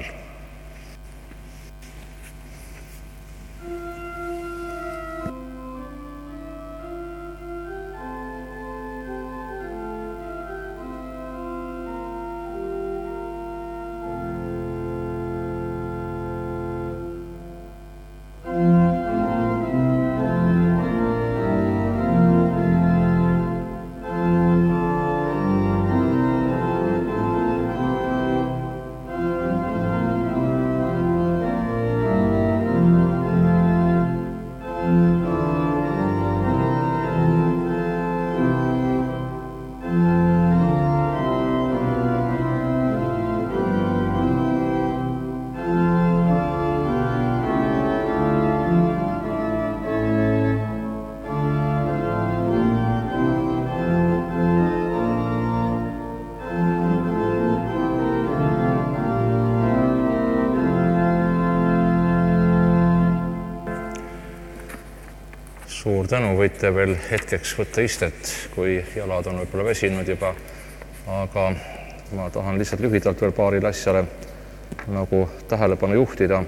Suur tänu, võite veel hetkeks võtta istet, kui jalad on võib-olla väsinud juba, aga ma tahan lihtsalt lühidalt veel paarile asjale nagu tähelepanu juhtida.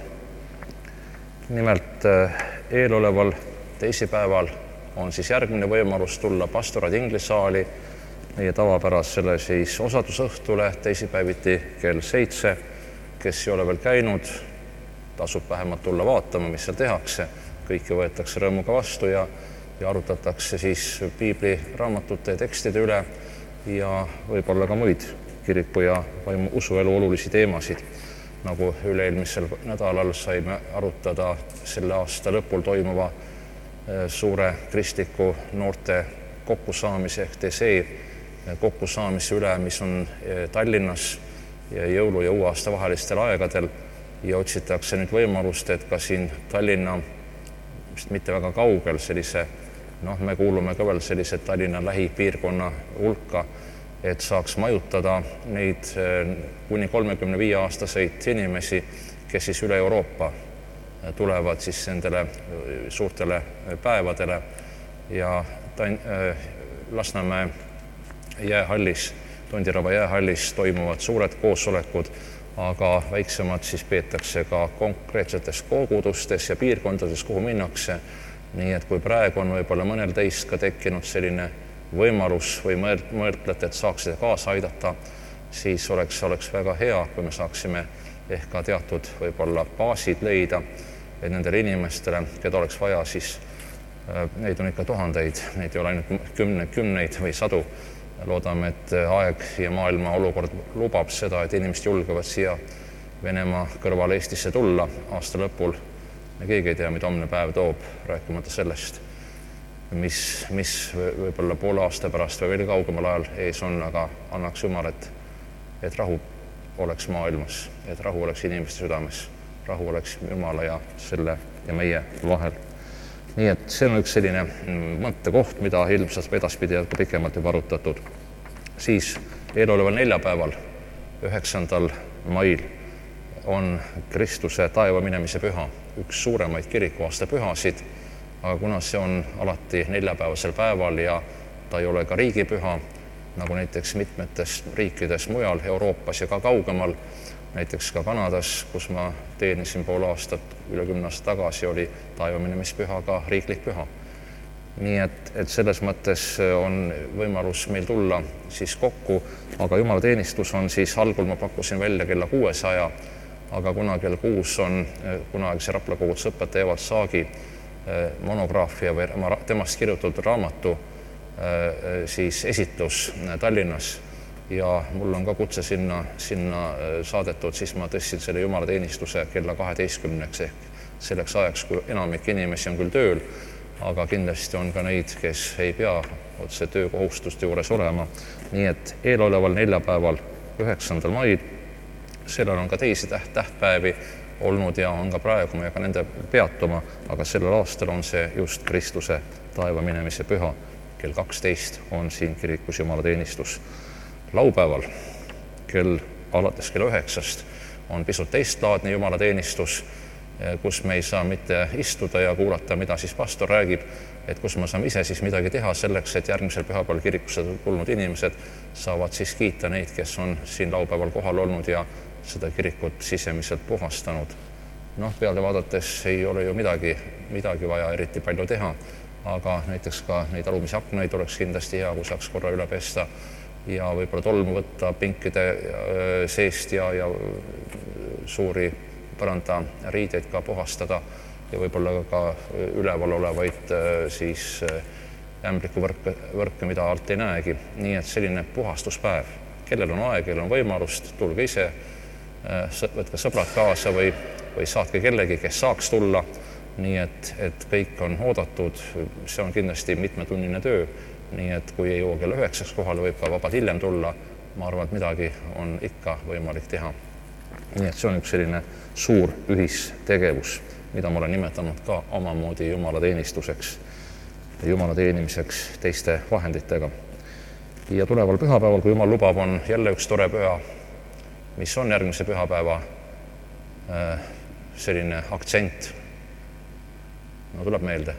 Nimelt eeloleval teisipäeval on siis järgmine võimalus tulla pastoraadi inglisaali meie tavapärasele siis osadusõhtule teisipäeviti kell 7. Kes ei ole veel käinud, tasub vähemalt tulla vaatama, mis seal tehakse. Kõiki võetakse rõõmuga vastu ja arutatakse siis piibli raamatute ja tekstide üle ja võib-olla ka muid kiriku ja vaimu usuelu olulisi teemasid. Nagu üle-eelmisel nädalal saime arutada selle aasta lõpul toimuva suure kristliku noorte kokkusaamise ehk TSE kokkusaamise üle, mis on Tallinnas jõulu ja uue aasta vahelistel aegadel ja otsitakse nüüd võimalust, et ka siin Tallinna mitte väga kaugel sellise me kuulume ka veel sellise Tallinna lähipiirkonna hulka, et saaks majutada neid kuni 35-aastaseid inimesi, kes siis üle Euroopa tulevad siis nendele suurtele päevadele ja Lasnamäe jäähallis, Tondiraba jäähallis toimuvad suured koosolekud, aga väiksemad siis peetakse ka konkreetsetes kogudustes ja piirkondades, kuhu minnakse. Nii et kui praegu on võib-olla mõnel teist ka tekkinud selline võimalus või mõtlete, et saaksite kaasa aidata, siis oleks väga hea, kui me saaksime ehk ka teatud võib-olla baasid leida, et nendele inimestele, keda oleks vaja, siis neid on ikka tuhandeid, neid ei ole ainult kümneid või sadu. Loodame, et aeg ja maailma olukord lubab seda, et inimesed julgevad siia Venemaa kõrval Eestisse tulla aasta lõpul. Me keegi ei tea, mida homne päev toob, rääkimata sellest, mis võib-olla poole aasta pärast või veel kaugemal ajal ees on, aga annaks Jumal, et rahu oleks maailmas, et rahu oleks inimeste südames, rahu oleks Jumala ja selle ja meie vahel. Nii et see on üks selline mõttekoht, mida ilmselt edaspidi ka pikemalt juba arutatud. Siis eeloleval neljapäeval, 9. mail on Kristuse taeva minemise püha, üks suuremaid kirikuaasta pühasid, aga kuna see on alati neljapäevasel päeval ja ta ei ole ka riigipüha, nagu näiteks mitmetes riikides mujal Euroopas ja ka kaugemal, näiteks ka Kanadas, kus ma teenisin pool aastat, üle 10 aastat tagasi, oli taevaminemishpüha ka riiklik püha. Nii et selles mõttes on võimalus meil tulla siis kokku, aga jumalateenistus on siis algul ma pakkusin välja kella 600, aga kuna kell 6 on kunagise Rapla koguduse õpetaja Evald Saagi monograafia või temast kirjutatud raamatu siis esitlus Tallinnas ja mul on ka kutse sinna saadetud, siis ma tõstsin selle jumalateenistuse kella 12-ks ehk selleks ajaks, kui enamik inimesi on küll tööl, aga kindlasti on ka neid, kes ei pea otse töökohustuste juures olema. Nii et eeloleval neljapäeval 9. mail, sellel on ka teisi tähtpäevi olnud ja on ka praegu, ma ei hakka nende peatuma, aga sellel aastal on see just Kristuse taeva minemise püha. Kell 12 on siin kirikus jumalateenistus. Laupäeval alates kella 9 on pisut teistlaadne jumalateenistus, kus me ei saa mitte istuda ja kuulata, mida siis pastor räägib, et kus me saame ise siis midagi teha selleks, et järgmisel pühapäeval kirikusse tulnud inimesed saavad siis kiita neid, kes on siin laupäeval kohal olnud ja seda kirikut sisemiselt puhastanud. Peale vaadates ei ole ju midagi vaja eriti palju teha, aga näiteks ka neid alumisi aknaid oleks kindlasti hea, kui saaks korra üle pesta ja võib-olla tolmu võtta pinkide seest ja suuri põranda riideid ka puhastada ja võib-olla ka üleval olevaid siis ämblikuvõrke, mida alt ei näegi. Nii et selline puhastuspäev. Kellel on aeg, kellel on võimalust, tulge ise, võtke sõbrad kaasa või saatke kellegi, kes saaks tulla. Nii et kõik on oodatud. See on kindlasti mitmetunnine töö. Nii et kui ei jõua kella 9 kohale, võib ka vabalt hiljem tulla. Ma arvan, et midagi on ikka võimalik teha. Nii et see on üks selline suur ühistegevus, mida ma olen nimetanud ka omamoodi jumalateenistuseks, jumala teenimiseks teiste vahenditega. Ja tuleval pühapäeval, kui Jumal lubab, on jälle üks tore püha, mis on järgmise pühapäeva selline aktsent. Tuleb meelde.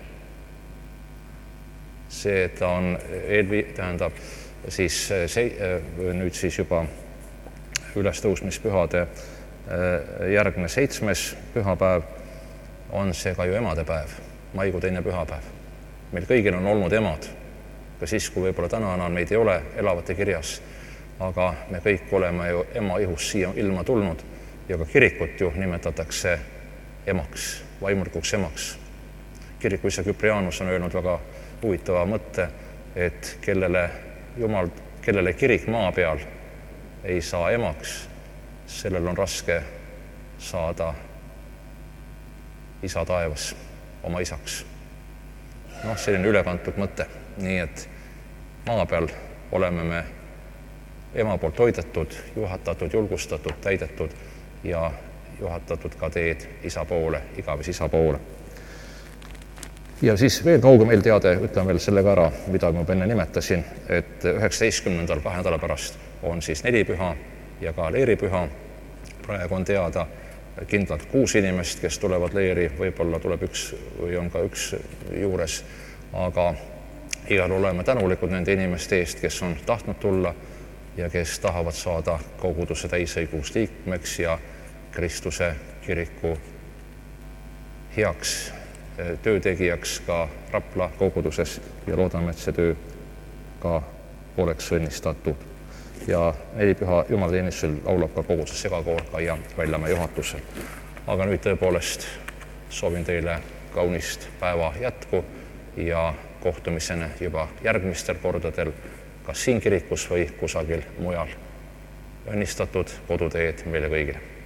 See, et ta on tähendab siis nüüd siis juba ülestõusmispühade järgne 7. pühapäev on see ka ju emadepäev, maikuu 2. pühapäev. Meil kõigil on olnud emad, ka siis, kui võib-olla täna enam meid ei ole elavate kirjas, aga me kõik oleme ju ema ihus siia ilma tulnud ja ka kirikut ju nimetatakse emaks, vaimulikuks emaks. Kirikuisa Küprianus on öelnud väga huvitava mõtte, et kellele kirik maa peal ei saa emaks, sellel on raske saada isa taevas oma isaks. Selline ülekantud mõte. Nii et maa peal oleme me ema poolt toidetud, juhatatud, julgustatud, täidetud ja juhatatud ka teed isa poole, igavese isa poole. Ja siis veel kaugem teade, ütlen veel selle ka ära, mida ma enne nimetasin, et 19. 2 nädala pärast on siis nelipüha ja ka leeripüha. Praegu on teada kindlalt 6 inimest, kes tulevad leeri, võib-olla tuleb üks või on ka üks juures, aga igal oleme tänulikud nende inimeste eest, kes on tahtnud tulla ja kes tahavad saada koguduse täisõigus liikmeks ja Kristuse kiriku heaks töötegijaks ka Rapla koguduses ja loodame, et see töö ka oleks õnnistatud. Ja nelipüha jumalateenistusel laulab ka koguduse segakoor Kaia Väljamäe juhatusel. Aga nüüd tõepoolest soovin teile kaunist päeva jätku ja kohtumisena juba järgmistel kordadel, kas siin kirikus või kusagil mujal. Õnnistatud koduteed meile kõigile!